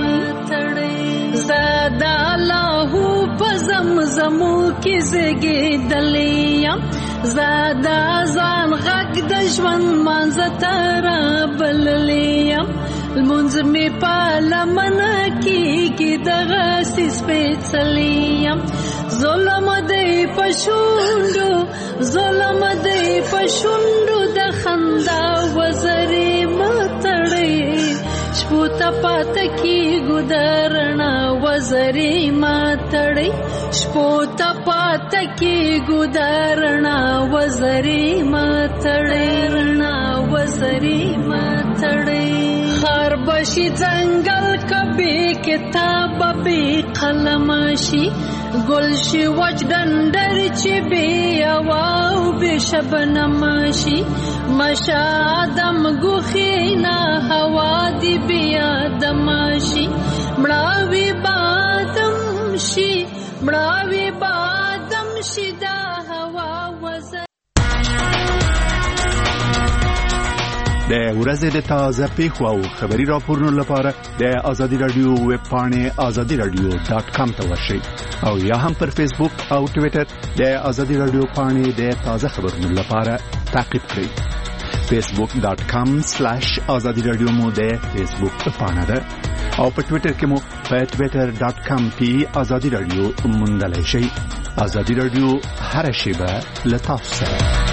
زادا الله پزمزمو کې زګې دلیم زادا ځان غږ د ژوند مانځ تر بللیم المنځ می پالمن کې کې دغه سیس پېڅلیم ظلم دې پښوندو ظلم دې پښوندو د خندا وزرې متړې شپو ته پات کې ګودرنا وزرې ماتړې شپو ته پات کې ګودرنا وزرې ماتړې رڼا وزرې ماتړې خار بشي ځنګل کبي کتاب به قلم شي ګل شي وچ دندر چې بي او به شبنم شي مشادم ګوخینا هوا دی بیا دماشي مړاوي بادم شي مړاوي بادم شي دا هوا د ورځې د تازه پیښو او خبري راپورونو لپاره د آزادي رادیو ویب پاڼه آزادي رادیو ډاټ کام ته ورشئ او یا هم پر فیسبوک او ټوئیټر د آزادي رادیو پاڼه د تازه خبرونو لپاره تعقیب کړئ. facebook dot com slash azadi radio مو د فیسبوک پاڼه ده او په ټوئیټر کې مو په twitter dot com پی azadi radio موندلای شئ. آزادي رادیو هر شیبه لطف سره.